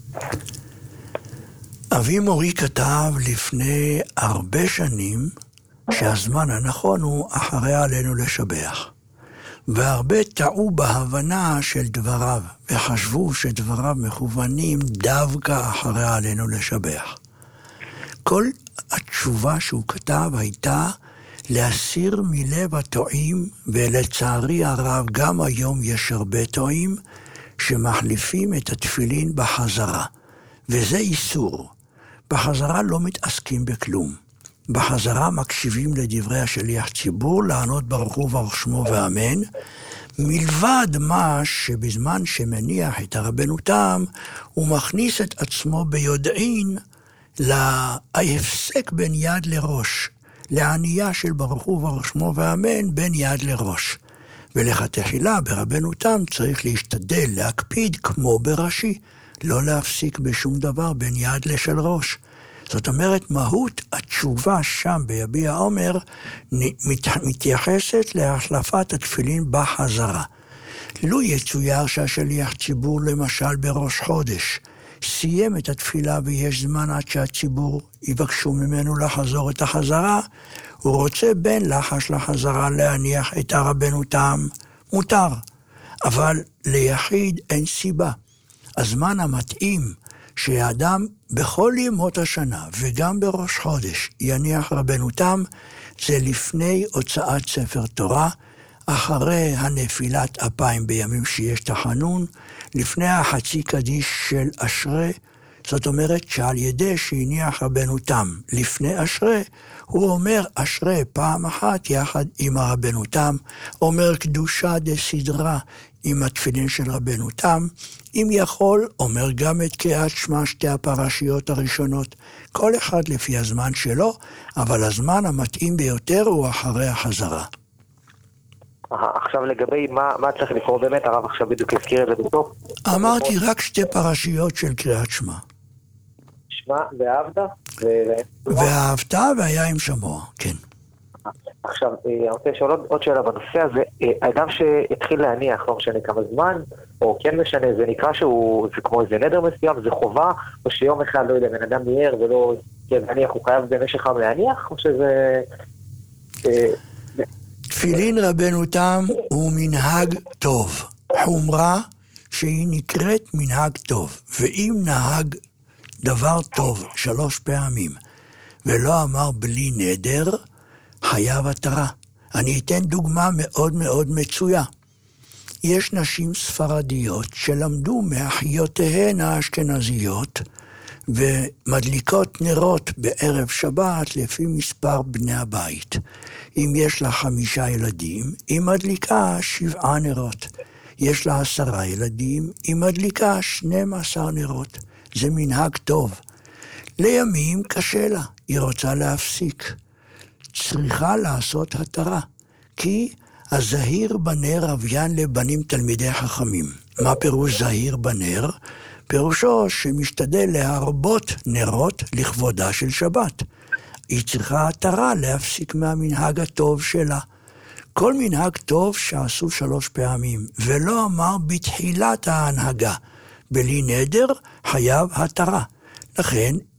אבי מורי כתב לפני הרבה שנים שהזמן הנכון הוא אחרי עלינו לשבח. והרבה טעו בהבנה של דבריו, וחשבו שדבריו מכוונים דווקא אחרי עלינו לשבח. כל התשובה שהוא כתב הייתה להסיר מלב הטועים, ולצערי הרב גם היום יש הרבה טועים שמחליפים את התפילין בחזרה. וזה איסור. בחזרה לא מתעסקים בכלום. בחזרה מקשיבים לדברי השליח ציבור, לענות ברוך הוא ברוך שמו ואמן, מלבד מה שבזמן שמניח את הרבנו תם, הוא מכניס את עצמו ביודעין להפסק בין יד לראש, לענייה של ברוך הוא ברוך שמו ואמן בין יד לראש. ולכתחילה ברבנו תם צריך להשתדל, להקפיד כמו בראשי, לא להפסיק בשום דבר בין יד לשל ראש. זאת אומרת, מהות התשובה שם ביביע עומר מתייחסת להחלפת התפילין בחזרה. לא יצויר שהשליח ציבור למשל בראש חודש סיים את התפילה ויש זמן עד שהציבור יבקשו ממנו לחזור את החזרה, הוא רוצה בין לחש לחזרה להניח את הרבנו תם, מותר. אבל ליחיד אין סיבה. הזמן המתאים שהאדם בכל ימות השנה וגם בראש חודש יניח רבנו תם, זה לפני הוצאת ספר תורה, אחרי הנפילת אפיים בימים שיש תחנון, לפני החצי קדיש של אשרי, זאת אומרת שעל ידי שהניח רבנו תם לפני אשרי, הוא אומר אשרי פעם אחת יחד עם הרבנו תם, אומר קדושה דסדרה עם התפילין של רבנו תם, אם יכול, אומר גם את קריאת שמע שתי הפרשיות הראשונות, כל אחד לפי הזמן שלו, אבל הזמן המתאים ביותר הוא אחרי החזרה. עכשיו לגבי מה, מה צריך לקרוא באמת, הרב עכשיו בדיוק הזכיר את זה בסוף. אמרתי רק שתי פרשיות של קריאת שמע. שמע ואהבת? ו... ואהבת והיה עם שמוע, כן. עכשיו, אני רוצה לשאול עוד, עוד שאלה בנושא הזה. אדם שהתחיל להניח, לא משנה כמה זמן, או כן משנה, זה נקרא שהוא, זה כמו איזה נדר מסוים, זה חובה, או שיום אחד, לא יודע, בן אדם ניער ולא כן להניח, הוא חייב במשך עם להניח, או שזה... תפילין רבנו תם הוא מנהג טוב. חומרה שהיא נקראת מנהג טוב. ואם נהג דבר טוב שלוש פעמים, ולא אמר בלי נדר, חייב התרה. אני אתן דוגמה מאוד מאוד מצויה. יש נשים ספרדיות שלמדו מאחיותיהן האשכנזיות, ומדליקות נרות בערב שבת לפי מספר בני הבית. אם יש לה חמישה ילדים, היא מדליקה שבעה נרות. יש לה עשרה ילדים, היא מדליקה שנים עשר נרות. זה מנהג טוב. לימים קשה לה, היא רוצה להפסיק. צריכה לעשות התרה, כי הזהיר בנר אביין לבנים תלמידי חכמים. מה פירוש זהיר בנר? פירושו שמשתדל להרבות נרות לכבודה של שבת. היא צריכה התרה להפסיק מהמנהג הטוב שלה. כל מנהג טוב שעשו שלוש פעמים, ולא אמר בתחילת ההנהגה, בלי נדר חייב התרה. לכן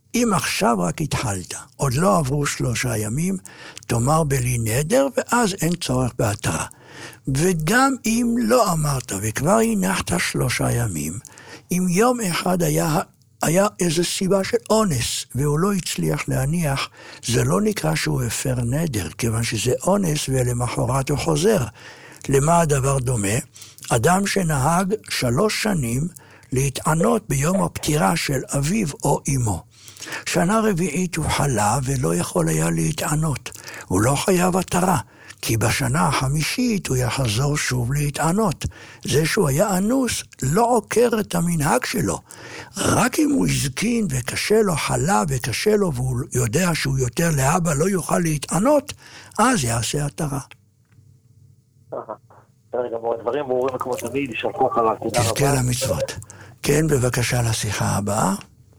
אם עכשיו רק התחלת, עוד לא עברו שלושה ימים, תאמר בלי נדר, ואז אין צורך בהתרה. וגם אם לא אמרת, וכבר הנחת שלושה ימים, אם יום אחד היה, היה איזו סיבה של אונס, והוא לא הצליח להניח, זה לא נקרא שהוא הפר נדר, כיוון שזה אונס ולמחרת הוא חוזר. למה הדבר דומה? אדם שנהג שלוש שנים להתענות ביום הפטירה של אביו או אמו. שנה רביעית הוא חלה ולא יכול היה להתענות. הוא לא חייב התרה, כי בשנה החמישית הוא יחזור שוב להתענות. זה שהוא היה אנוס לא עוקר את המנהג שלו. רק אם הוא הזקין וקשה לו, חלה וקשה לו, והוא יודע שהוא יותר לאבא לא יוכל להתענות, אז יעשה התרה. רגע, דברים ברורים כמו תמיד, יישר כוח הרב, תודה רבה. תזכה למצוות. כן, בבקשה לשיחה הבאה.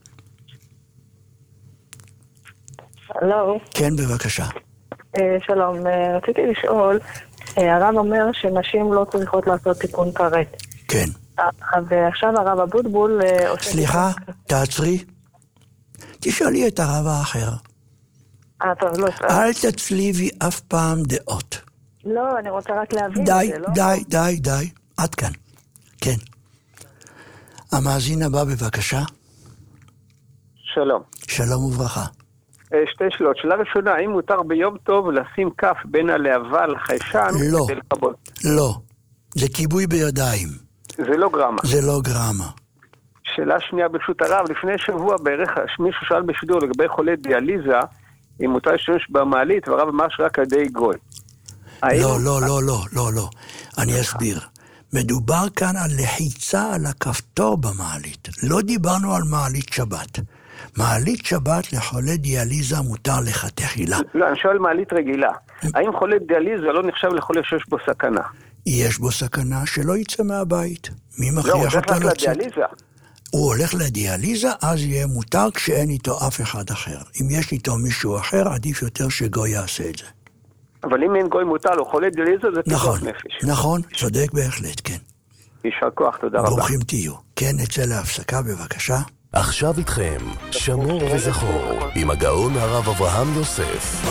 הלו. כן, בבקשה. שלום, רציתי לשאול, הרב אומר שנשים לא צריכות לעשות תיקון כרת. כן. ועכשיו הרב אבוטבול... סליחה, תעצרי. תשאלי את הרב האחר. אה, טוב, לא... אל תצליבי אף פעם דעות. לא, אני רוצה רק להבין די, את זה, לא? די, די, די. עד כאן. כן. המאזין הבא, בבקשה. שלום. שלום וברכה. שתי שאלות. שאלה ראשונה, האם מותר ביום טוב לשים כף בין הלהבה לחיישן? לא, לא. זה כיבוי בידיים. זה לא גרמה. זה לא גרמה. שאלה שנייה ברשות הרב, לפני שבוע בערך מישהו שאל בשידור לגבי חולי דיאליזה, אם מותר להשתמש במעלית, והרב אמר שרק על ידי גוי. לא, לא, לא, לא, לא, לא. אני אסביר. מדובר כאן על לחיצה על הכפתור במעלית. לא דיברנו על מעלית שבת. מעלית שבת לחולה דיאליזה מותר לכתחילה. לא, אני שואל מעלית רגילה. האם חולה דיאליזה לא נחשב לחולה שיש בו סכנה? יש בו סכנה שלא יצא מהבית. מי מכריח אותו לצאת? לא, הוא הולך לדיאליזה. הוא הולך לדיאליזה, אז יהיה מותר כשאין איתו אף אחד אחר. אם יש איתו מישהו אחר, עדיף יותר שגוי יעשה את זה. אבל אם אין גוי מותר לו, חולה דיאליזה זה פיקוח נפש. נכון, צודק בהחלט, כן. יישר כוח, תודה רבה. ברוכים תהיו. כן, נצא להפסקה, בבקשה. עכשיו איתכם, שמור וזכור, עם הגאון הרב אברהם יוסף.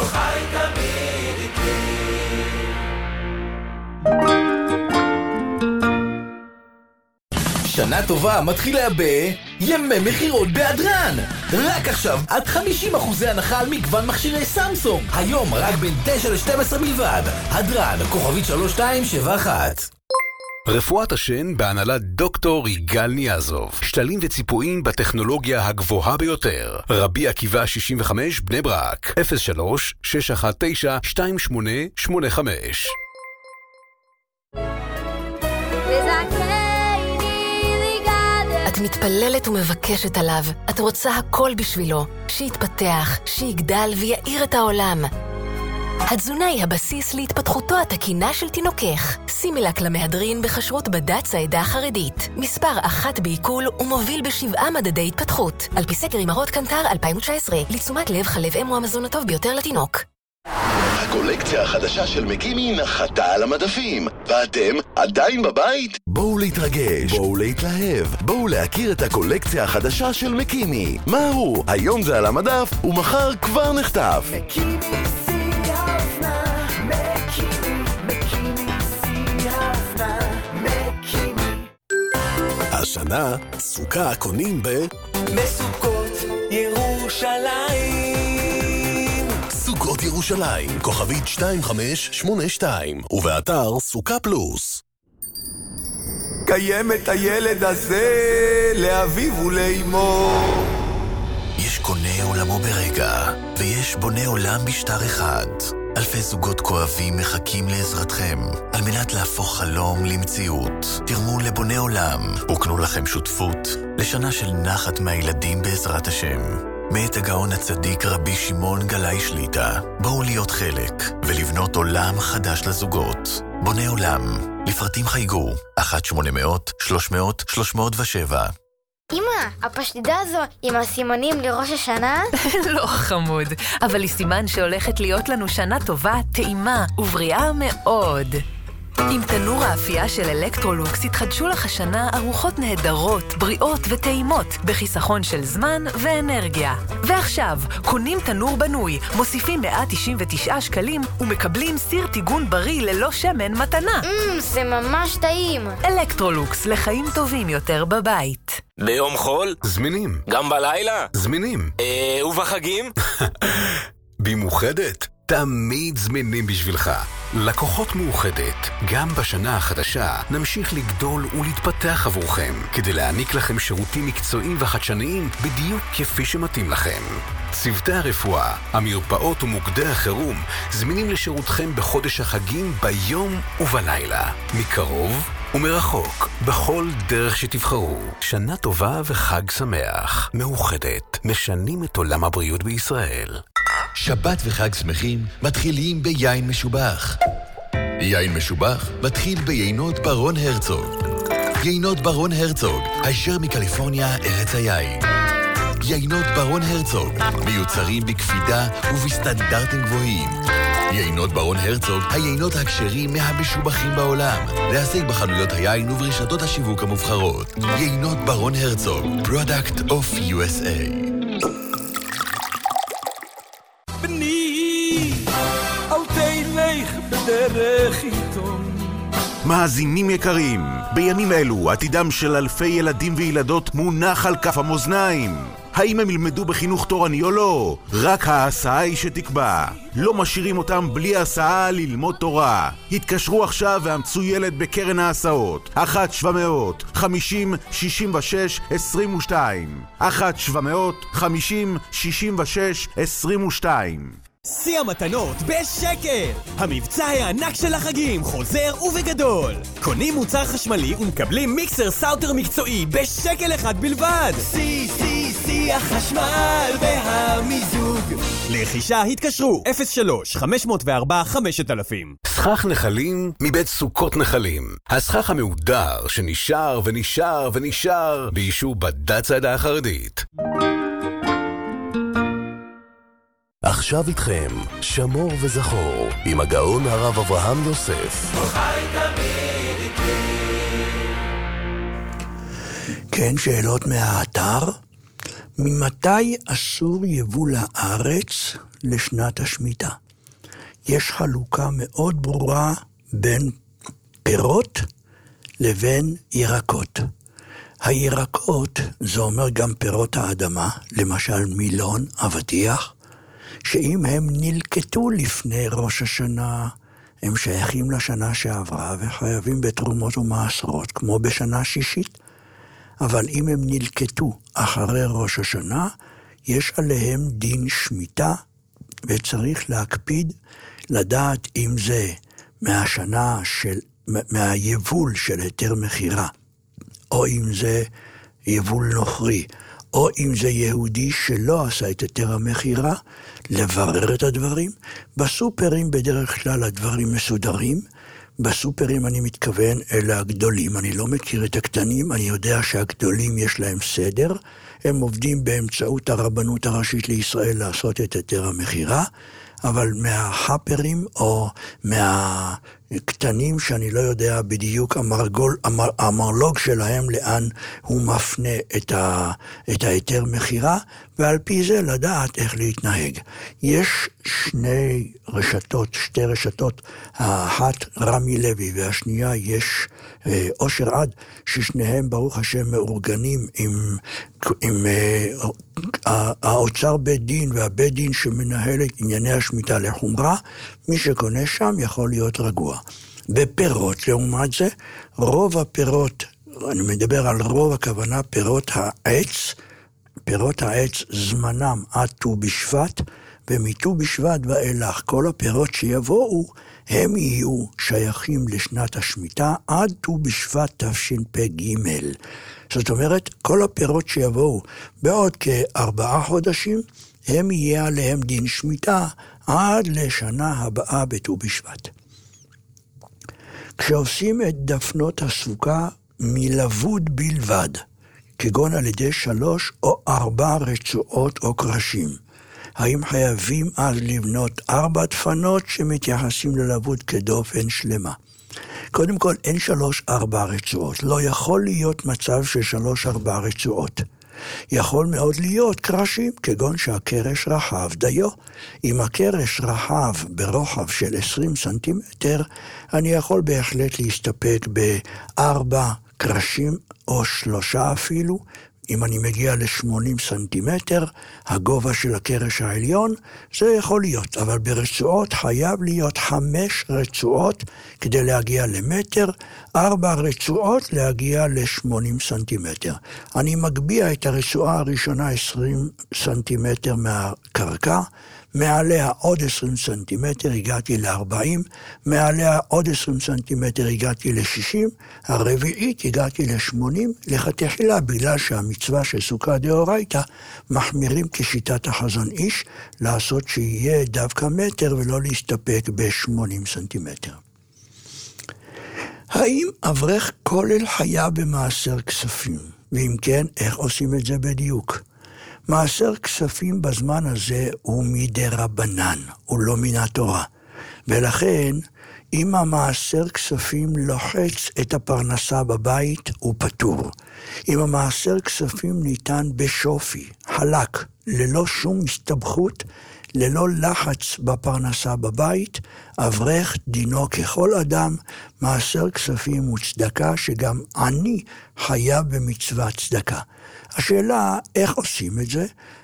שנה טובה מתחילה בימי מחירות בהדרן. רק עכשיו עד חמישים אחוז הנחה על מגוון מכשירי סמסונג. היום רק בין תשע ל-שתים עשרה בלבד. הדרן, כוכבית שלוש שתיים שבע אחת. רפואת השן בהנהלת דוקטור יגאל ניאזוב. שתלים וציפויים בטכנולוגיה הגבוהה ביותר. רבי עקיבא שישים וחמש בני ברק. אפס שלוש שש אחת תשע שתיים שמונה שמונה חמש. את מתפללת ומבקשת עליו. את רוצה הכל בשבילו. שיתפתח, שיגדל ויעיר את העולם. התזונה היא הבסיס להתפתחותו התקינה של תינוקך. שימי לק למהדרין בכשרות בד"ץ העדה החרדית. מספר אחת בעיכול ומוביל בשבעה מדדי התפתחות. על פי סקר אימהות קנטר אלפיים תשע עשרה. לתשומת לב חלב אם הוא המזון הטוב ביותר לתינוק. הקולקציה החדשה של מקימי נחתה על המדפים, ואתם עדיין בבית? בואו להתרגש, בואו להתלהב, בואו להכיר את הקולקציה החדשה של מקימי. מה הוא? היום זה על המדף, ומחר כבר נחטף. מקימי שיא האופנה, מקימי, מקימי שיא האופנה, מקימי. השנה, סוכה קונים ב... מסוכות ירושלים. סוכות ירושלים, כוכבית שתיים חמש שמונה שתיים, ובאתר סוכה פלוס. קיים את הילד הזה לאביו ולאמו. יש קונה עולמו ברגע, ויש בונה עולם בשטר אחד. אלפי זוגות כואבים מחכים לעזרתכם, על מנת להפוך חלום למציאות. תרמו לבונה עולם, וקנו לכם שותפות, לשנה של נחת מהילדים בעזרת השם. מאת הגאון הצדיק רבי שמעון גלאי שליטה, בואו להיות חלק, ולבנות עולם חדש לזוגות. בונה עולם, לפרטים חייגו, אחת שמונה מאות שלוש מאות שלוש מאות ושבע. אמא, הפשטידה הזו עם הסימנים לראש השנה? לא חמוד, אבל היא סימן שהולכת להיות לנו שנה טובה, טעימה ובריאה מאוד. עם תנור האפייה של אלקטרולוקס התחדשו לך השנה ארוחות נהדרות, בריאות וטעימות, בחיסכון של זמן ואנרגיה. ועכשיו, קונים תנור בנוי, מוסיפים מאה תשעים ותשעה שקלים ומקבלים סיר טיגון בריא ללא שמן מתנה. מmm, זה ממש טעים. אלקטרולוקס, לחיים טובים יותר בבית. ביום חול? זמינים. גם בלילה? זמינים. אה, ובחגים? במאוחדת? תמיד זמינים בשבילך. לקוחות מאוחדת, גם בשנה החדשה נמשיך לגדול ולהתפתח עבורכם, כדי להעניק לכם שירותים מקצועיים וחדשניים בדיוק כפי שמתאים לכם. צוותי הרפואה, המרפאות ומוקדי החירום זמינים לשירותכם בחודש החגים ביום ובלילה, מקרוב ומרחוק, בכל דרך שתבחרו. שנה טובה וחג שמח. מאוחדת, משנים את עולם הבריאות בישראל. שבת וחג שמחים מתחילים ביין משובח. יין משובח מתחיל ביינות ברון הרצוג. יינות ברון הרצוג, הישר מקליפורניה, ארץ היין. יינות ברון הרצוג, מיוצרים בקפידה ובסטנדרטים גבוהים. יינות ברון הרצוג, היינות הכשרים מהמשובחים בעולם. להשיג בחנויות היין וברשתות השיווק המובחרות. יינות ברון הרצוג, Product of יו אס איי. בני, אל תלך בדרך עיתון. מאזינים יקרים, בימים אלו עתידם של אלפי ילדים וילדות מונח על כף המאזניים. האם הם ילמדו בחינוך תורני או לא? רק ההסעה היא שתקבע. לא משאירים אותם בלי הסעה ללמוד תורה. התקשרו עכשיו ואמצו ילד בקרן ההסעות. אחת שבע מאות חמישים שישים ושש עשרים ושתיים. אחת שבע מאות חמישים שישים ושש עשרים ושתיים. שיא המתנות בשקל! המבצע הענק של החגים חוזר ובגדול. קונים מוצר חשמלי ומקבלים מיקסר סאוטר מקצועי בשקל אחד בלבד. שיא, שיא, שיא החשמל והמיזוג. לרכישה התקשרו אפס שלוש חמש אפס ארבע חמשת אלפים. סכך נחלים מבית סוכות נחלים. הסכך המהודר שנשאר ונשאר ונשאר באישור בד"ץ העדה החרדית. עכשיו איתכם, שמור וזכור, עם הגאון הרב אברהם יוסף. כן, שאלות מהאתר. ממתי אסור יבוא לארץ לשנת השמיטה? יש חלוקה מאוד ברורה בין פירות לבין ירקות. הירקות, זה אומר גם פירות האדמה, למשל מילון, אבטיח, שאם הם נלקטו לפני ראש השנה, הם שייכים לשנה שעברה וחייבים בתרומות ומעשרות, כמו בשנה שישית. אבל אם הם נלקטו אחרי ראש השנה, יש עליהם דין שמיטה, וצריך להקפיד לדעת אם זה מהשנה של, מהיבול של היתר מחירה, או אם זה יבול נוכרי, או אם זה יהודי שלא עשה את היתר המחירה, לברר את הדברים. בסופרים בדרך כלל הדברים מסודרים. בסופרים אני מתכוון אלה הגדולים. אני לא מכיר את הקטנים, אני יודע שהגדולים יש להם סדר. הם עובדים באמצעות הרבנות הראשית לישראל לעשות את היתר המחירה, אבל מהחפרים או מהקטנים שאני לא יודע בדיוק המרגול, המר, המרלוג שלהם לאן הוא מפנה את, ה, את היתר מחירה, ועל פי זה לדעת איך להתנהג. יש שני רשתות, שתי רשתות, האחת רמי לוי והשנייה יש אה, אושר עד, ששניהם ברוך השם מאורגנים עם, עם אה, האוצר בית דין והבית דין שמנהל את ענייני השמיטה לחומרה. מי שקונה שם יכול להיות רגוע. בפירות, לעומת זה, רוב הפירות, אני מדבר על רוב הכוונה, פירות העץ, פירות העץ זמנם עד ט"ו בשבט, ומט"ו בשבט ואילך, כל הפירות שיבואו, הם יהיו שייכים לשנת השמיטה עד ט"ו בשבט תשפ"ג. זאת אומרת, כל הפירות שיבואו בעוד כארבעה חודשים, הם יהיה עליהם דין שמיטה עד לשנה הבאה בט"ו בשבט. כשעושים את דפנות הסוכה מלבוד בלבד, כגון על ידי שלוש או ארבע רצועות או קרשים, האם חייבים אז לבנות ארבע דפנות שמתייחסים ללבוד כדופן שלמה? קודם כל, אין שלוש ארבע רצועות. לא יכול להיות מצב של שלוש ארבע רצועות. יכול מאוד להיות קרשים, כגון שהקרש רחב דיו. אם הקרש רחב ברוחב של עשרים סנטימטר, אני יכול בהחלט להסתפק בארבע קרשים או שלושה אפילו. אם אני מגיע ל-שמונים סנטימטר, הגובה של הקרש העליון, זה יכול להיות, אבל ברצועות חייב להיות חמש רצועות כדי להגיע למטר, ארבע רצועות להגיע ל-שמונים סנטימטר. אני מגביע את הרצועה הראשונה עשרים סנטימטר מהקרקע, מעליה עוד עשרים סנטימטר, הגעתי ל-ארבעים, מעליה עוד עשרים סנטימטר, הגעתי ל-שישים, הרביעית הגעתי ל-שמונים, לכתחילה בגלל שהמצווה של סוכה דאורייתא מחמירים כשיטת החזון איש, לעשות שיהיה דווקא מטר ולא להסתפק ב-שמונים סנטימטר. האם אברך כולל חיה במעשר כספים? ואם כן, איך עושים את זה בדיוק? מעשר כספים בזמן הזה הוא מדי רבנן, הוא לא מן התורה. ולכן, אם המעשר כספים לוחץ את הפרנסה בבית, הוא פטור. אם המעשר כספים ניתן בשופי, חלק, ללא שום הסתבכות, ללא לחץ בפרנסה בבית, אברך דינו ככל אדם, מעשר כספים הוא צדקה שגם אני חייב במצוות צדקה. השאלה, איך עושים את זה?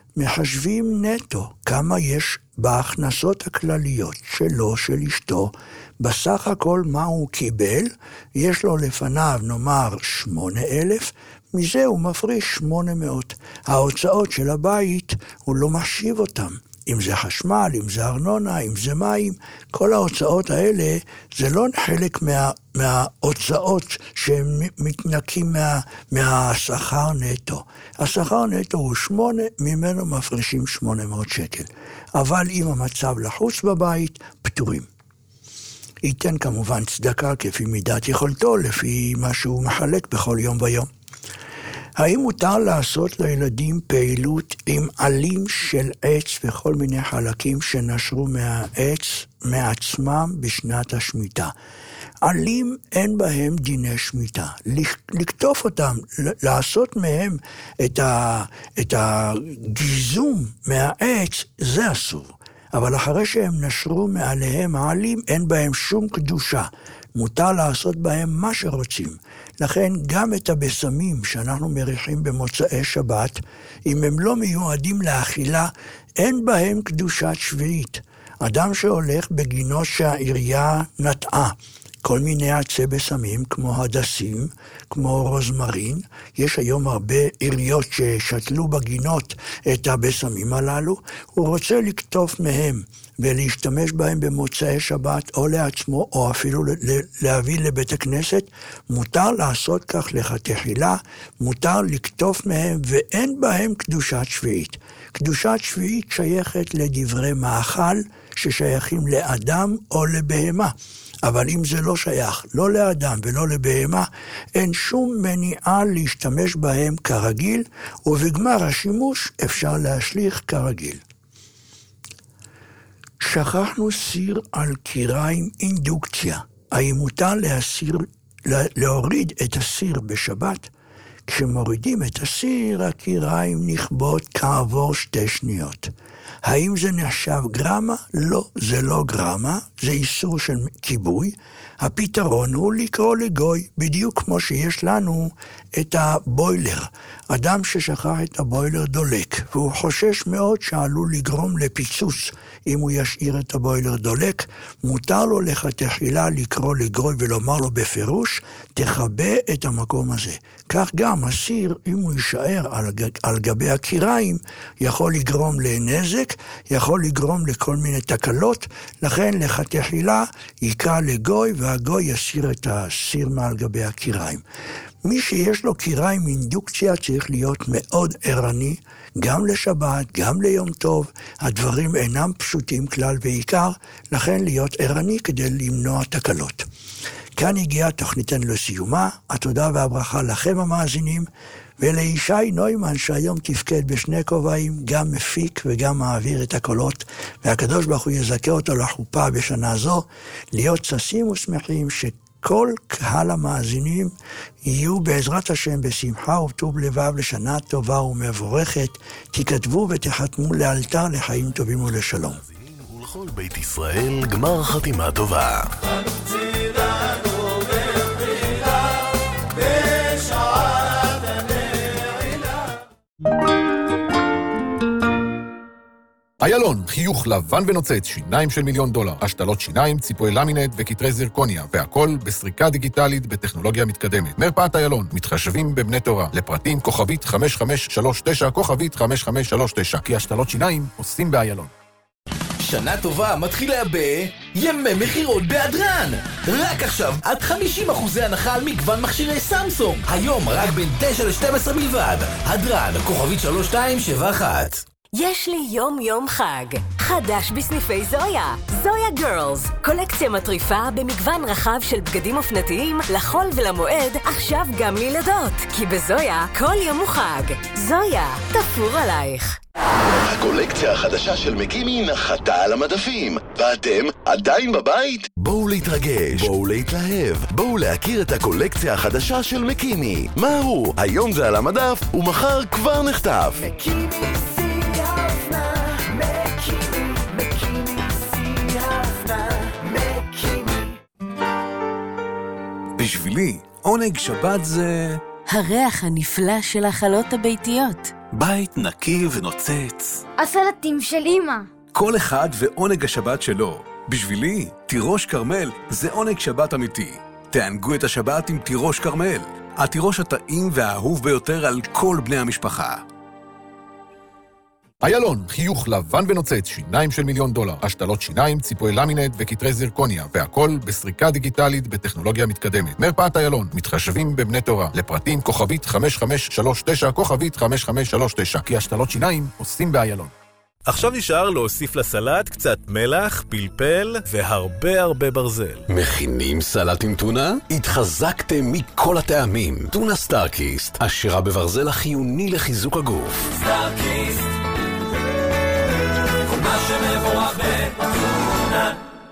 מחשבים נטו, כמה יש בהכנסות הכלליות שלו, של אשתו, בסך הכל מה הוא קיבל, יש לו לפניו נאמר שמונה אלף, מזה הוא מפריש שמונה מאות. ההוצאות של הבית הוא לא מחשיב אותם. אם זה חשמל, אם זה ארנונה, אם זה מים, כל ההוצאות האלה זה לא חלק מה, מההוצאות שהם מתנקים מה, מהשכר נטו. השכר נטו הוא שמונה, ממנו מפרישים שמונה מאות שקל. אבל אם המצב לחוץ בבית, פטורים. ייתן כמובן צדקה כפי מידת יכולתו, לפי מה שהוא מחלק בכל יום ויום. האם מותר לעשות לילדים פעילות עם עלים של עץ וכל מיני חלקים שנשרו מהעץ מעצמם בשנת השמיטה? עלים אין בהם דיני שמיטה. לקטוף אותם, לעשות מהם את, ה, את הגיזום מהעץ, זה אסור. אבל אחרי שהם נשרו מעליהם העלים, אין בהם שום קדושה. מותר לעשות בהם מה שרוצים. לכן גם את הבשמים שאנחנו מריחים במוצאי שבת, אם הם לא מיועדים לאכילה, אין בהם קדושת שביעית. אדם שהולך בגינות שהעירייה נטעה, כל מיני עצי בשמים כמו הדסים, כמו רוזמרין, יש היום הרבה עיריות ששתלו בגינות את הבשמים הללו, הוא רוצה לקטוף מהם ולהשתמש בהם במוצאי שבת או לעצמו או אפילו להביא לבית הכנסת, מותר לעשות כך לכתחילה, מותר לקטוף מהם ואין בהם קדושת שביעית. קדושת שביעית שייכת לדברי מאכל ששייכים לאדם או לבהמה. אבל אם זה לא שייך, לא לאדם ולא לבהמה, אין שום מניעה להשתמש בהם כרגיל, ובגמר השימוש אפשר להשליך כרגיל. שכחנו סיר על קיריים אינדוקציה. האם מותר להסיר, להוריד את הסיר בשבת? כשמורידים את הסיר, הקיריים נכבות כעבור שתי שניות. האם זה נחשב גרמה? לא, זה לא גרמה, זה איסור של כיבוי. הפתרון הוא לקרוא לגוי, בדיוק כמו שיש לנו את הבוילר. אדם ששכח את הבוילר דולק, והוא חושש מאוד שעלול לגרום לפיצוץ אם הוא ישאיר את הבוילר דולק, מותר לו לכתחילה לקרוא לגוי ולומר לו בפירוש, תכבה את המקום הזה. כך גם הסיר, אם הוא יישאר על, על גבי הקיריים, יכול לגרום לנזק, יכול לגרום לכל מיני תקלות, לכן לכתחילה יקרא לגוי והגוי יסיר את הסיר מעל גבי הקיריים. מי שיש לו קיריים אינדוקציה צריך להיות מאוד ערני, גם לשבת, גם ליום טוב, הדברים אינם פשוטים כלל ועיקר, לכן להיות ערני כדי למנוע תקלות. כאן הגיעה תוכניתנו לסיומה, התודה והברכה לכם המאזינים, ולישי נוימן שהיום תפקד בשני כובעים, גם מפיק וגם מעביר את הקולות, והקדוש ברוך הוא יזכה אותו לחופה בשנה זו, להיות ששים ושמחים ש... שכל קהל המאזינים יהיו בעזרת השם בשמחה ובטוב לבב לשנה טובה ומבורכת, תכתבו ותחתמו לאלתר לחיים טובים ולשלום. ולכל בית ישראל גמר חתימה טובה. איילון, חיוך לבן ונוצץ, שיניים של מיליון דולר, השתלות שיניים, ציפוי למינט וכתרי זירקוניה, והכל בסריקה דיגיטלית בטכנולוגיה מתקדמת. מרפאת איילון, מתחשבים בבני תורה, לפרטים כוכבית חמש חמש שלוש תשע, כוכבית חמש חמש שלוש תשע, כי השתלות שיניים עושים באיילון. שנה טובה מתחילה ב... ימי מחירות בהדרן! רק עכשיו עד חמישים אחוז הנחה על מגוון מכשירי סמסונג. היום רק בין תשע ל-שתים עשרה בלבד. הדרן, כוכבית שלוש שתיים שבע אחת. יש לי יום יום חג. חדש בסניפי זויה. זויה גרלס. קולקציה מטריפה במגוון רחב של בגדים אופנתיים לחול ולמועד, עכשיו גם לילדות. כי בזויה כל יום הוא חג. זויה, תפור עלייך. הקולקציה החדשה של מקימי נחתה על המדפים, ואתם עדיין בבית? בואו להתרגש, בואו להתלהב, בואו להכיר את הקולקציה החדשה של מקימי. מהרו, היום זה על המדף ומחר כבר נחטף. מקימי שיא האופנה, מקימי, מקימי שיא האופנה, מקימי. בשבילי, עונג שבת זה... הריח הנפלא של החלות הביתיות. בית נקי ונוצץ. הסלטים של אמא. כל אחד ועונג השבת שלו. בשבילי, תירוש קרמל זה עונג שבת אמיתי. תענגו את השבת עם תירוש קרמל. התירוש הטעים והאהוב ביותר על כל בני המשפחה. איילון, חיוך לבן ונוצץ, שיניים של מיליון דולר, השתלות שיניים, ציפוי למינט וכתרי זירקוניה, והכל בסריקה דיגיטלית בטכנולוגיה מתקדמת. מרפאת איילון, מתחשבים בבני תורה, לפרטים כוכבית חמש חמש שלוש תשע, כוכבית חמש חמש שלוש תשע, כי השתלות שיניים עושים באיילון. עכשיו נשאר להוסיף לסלט קצת מלח, פלפל והרבה הרבה ברזל. מכינים סלט עם טונה? התחזקתם מכל הטעמים. טונה סטארקיסט, עשירה בברזל החיוני לחיזוק הגוף. סטארקיסט, כל מה שמבורך בטונה.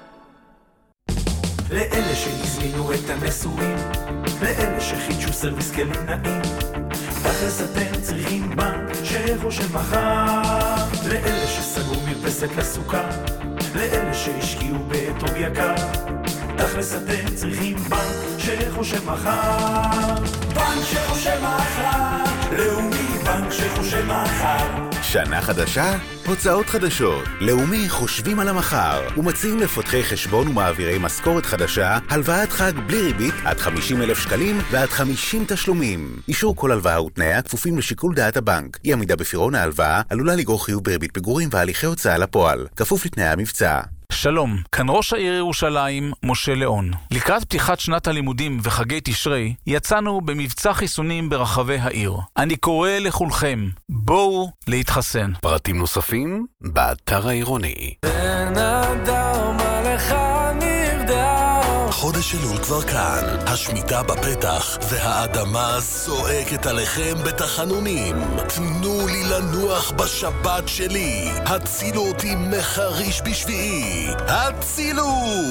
לאלה שהזמינו את המסורים, לאלה שחידשו סרוויס כלים נעים, תכלס אתם צריכים בנק שחושב מחר. לאלה שסגרו מרפסת לסוכה, לאלה שהשקיעו באתרוג יקר, תכלס אתם צריכים בנק שחושב מחר. בנק שחושב מחר, לאומי בנק שחושב מחר. שנה חדשה? הוצאות חדשות. לאומי חושבים על המחר ומציעים לפותחי חשבון ומעבירי משכורת חדשה הלוואת חג בלי ריבית עד חמישים אלף שקלים ועד חמישים תשלומים. אישור כל הלוואה ותנאיה כפופים לשיקול דעת הבנק. אי עמידה בפירעון ההלוואה עלולה לגרור חיוב בריבית פיגורים והליכי הוצאה לפועל, כפוף לתנאי המבצע. שלום, כאן ראש העיר ירושלים, משה ליאון. לקראת פתיחת שנת הלימודים וחגי תשרי, יצאנו במבצע חיסונים ברחבי העיר. אני קורא לכולכם, בואו להתחסן. פרטים נוספים, באתר העירוני. בן אדם עליך נרדם. חודש אלול כבר כאן, השמיטה בפתח, והאדמה זועקת עליכם בתחנונים. תנו לי לנוח בשבת שלי, הצילו אותי מחריש בשביעי, הצילו!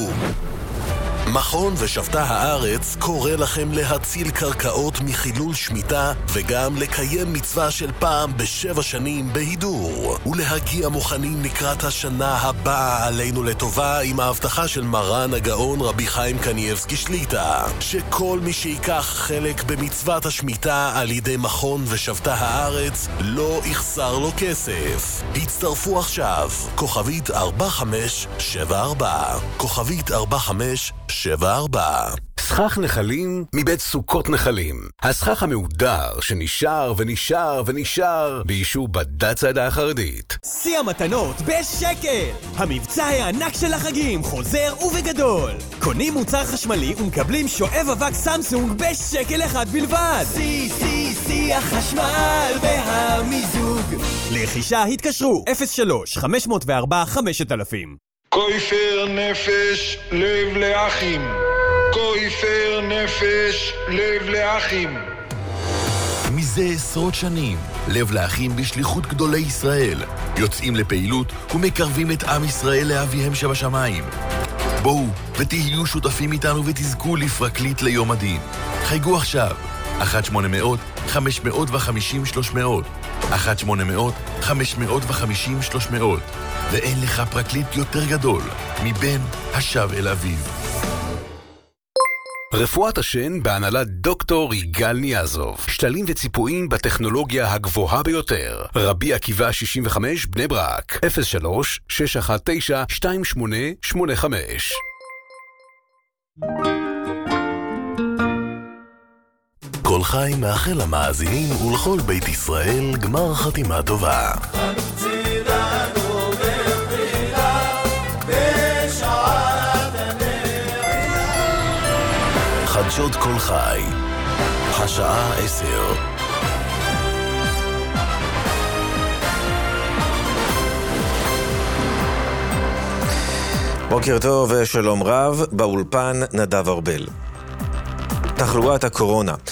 מכון ושבתה הארץ קורא לכם להציל קרקעות מחילול שמיטה וגם לקיים מצווה של פעם בשבע שנים בהידור ולהגיע מוכנים לקראת השנה הבאה עלינו לטובה עם ההבטחה של מרן הגאון רבי חיים קניאבסקי שליטה שכל מי שיקח חלק במצוות השמיטה על ידי מכון ושבתה הארץ לא יחסר לו כסף. הצטרפו עכשיו, כוכבית ארבע חמש שבע ארבע, כוכבית ארבע חמש שבע ארבע. סכך נחלים מבית סוכות נחלים. הסכך המהודר שנשאר ונשאר ונשאר באישור בד"ץ העדה החרדית. שיא המתנות בשקל! המבצע הענק של החגים חוזר ובגדול. קונים מוצר חשמלי ומקבלים שואב אבק סמסונג בשקל אחד בלבד. שיא, שיא, שיא החשמל והמיזוג. לרכישה התקשרו אפס שלוש חמש אפס ארבע חמש אלפים. כויפר נפש לב לאחים, כויפר נפש לב לאחים. מזה עשרות שנים, לב לאחים בשליחות גדולי ישראל, יוצאים לפעילות ומקרבים את עם ישראל לאביהם שבשמיים. בואו ותהיו שותפים איתנו ותזכו לפרקליט ליום הדין. חייגו עכשיו, אחת שמונה מאות חמש חמש אפס שלוש מאות, אחת שמונה מאות חמש חמש אפס שלוש מאות, ואין לך פרקליט יותר גדול מבין השב אל אביב. רפואת השן בהנהלת דוקטור יגאל ניאזוב. שתלים וציפויים בטכנולוגיה הגבוהה ביותר. רבי עקיבא שישים וחמש בני ברק, אפס שלוש שש אחת תשע שתיים שמונה שמונה חמש. כל חי מאחל למאזינים ולכל בית ישראל גמר חתימה טובה. חדשות כל חי, השעה עשר. בוקר טוב ושלום רב, באולפן נדב ארבל. תחלואת הקורונה.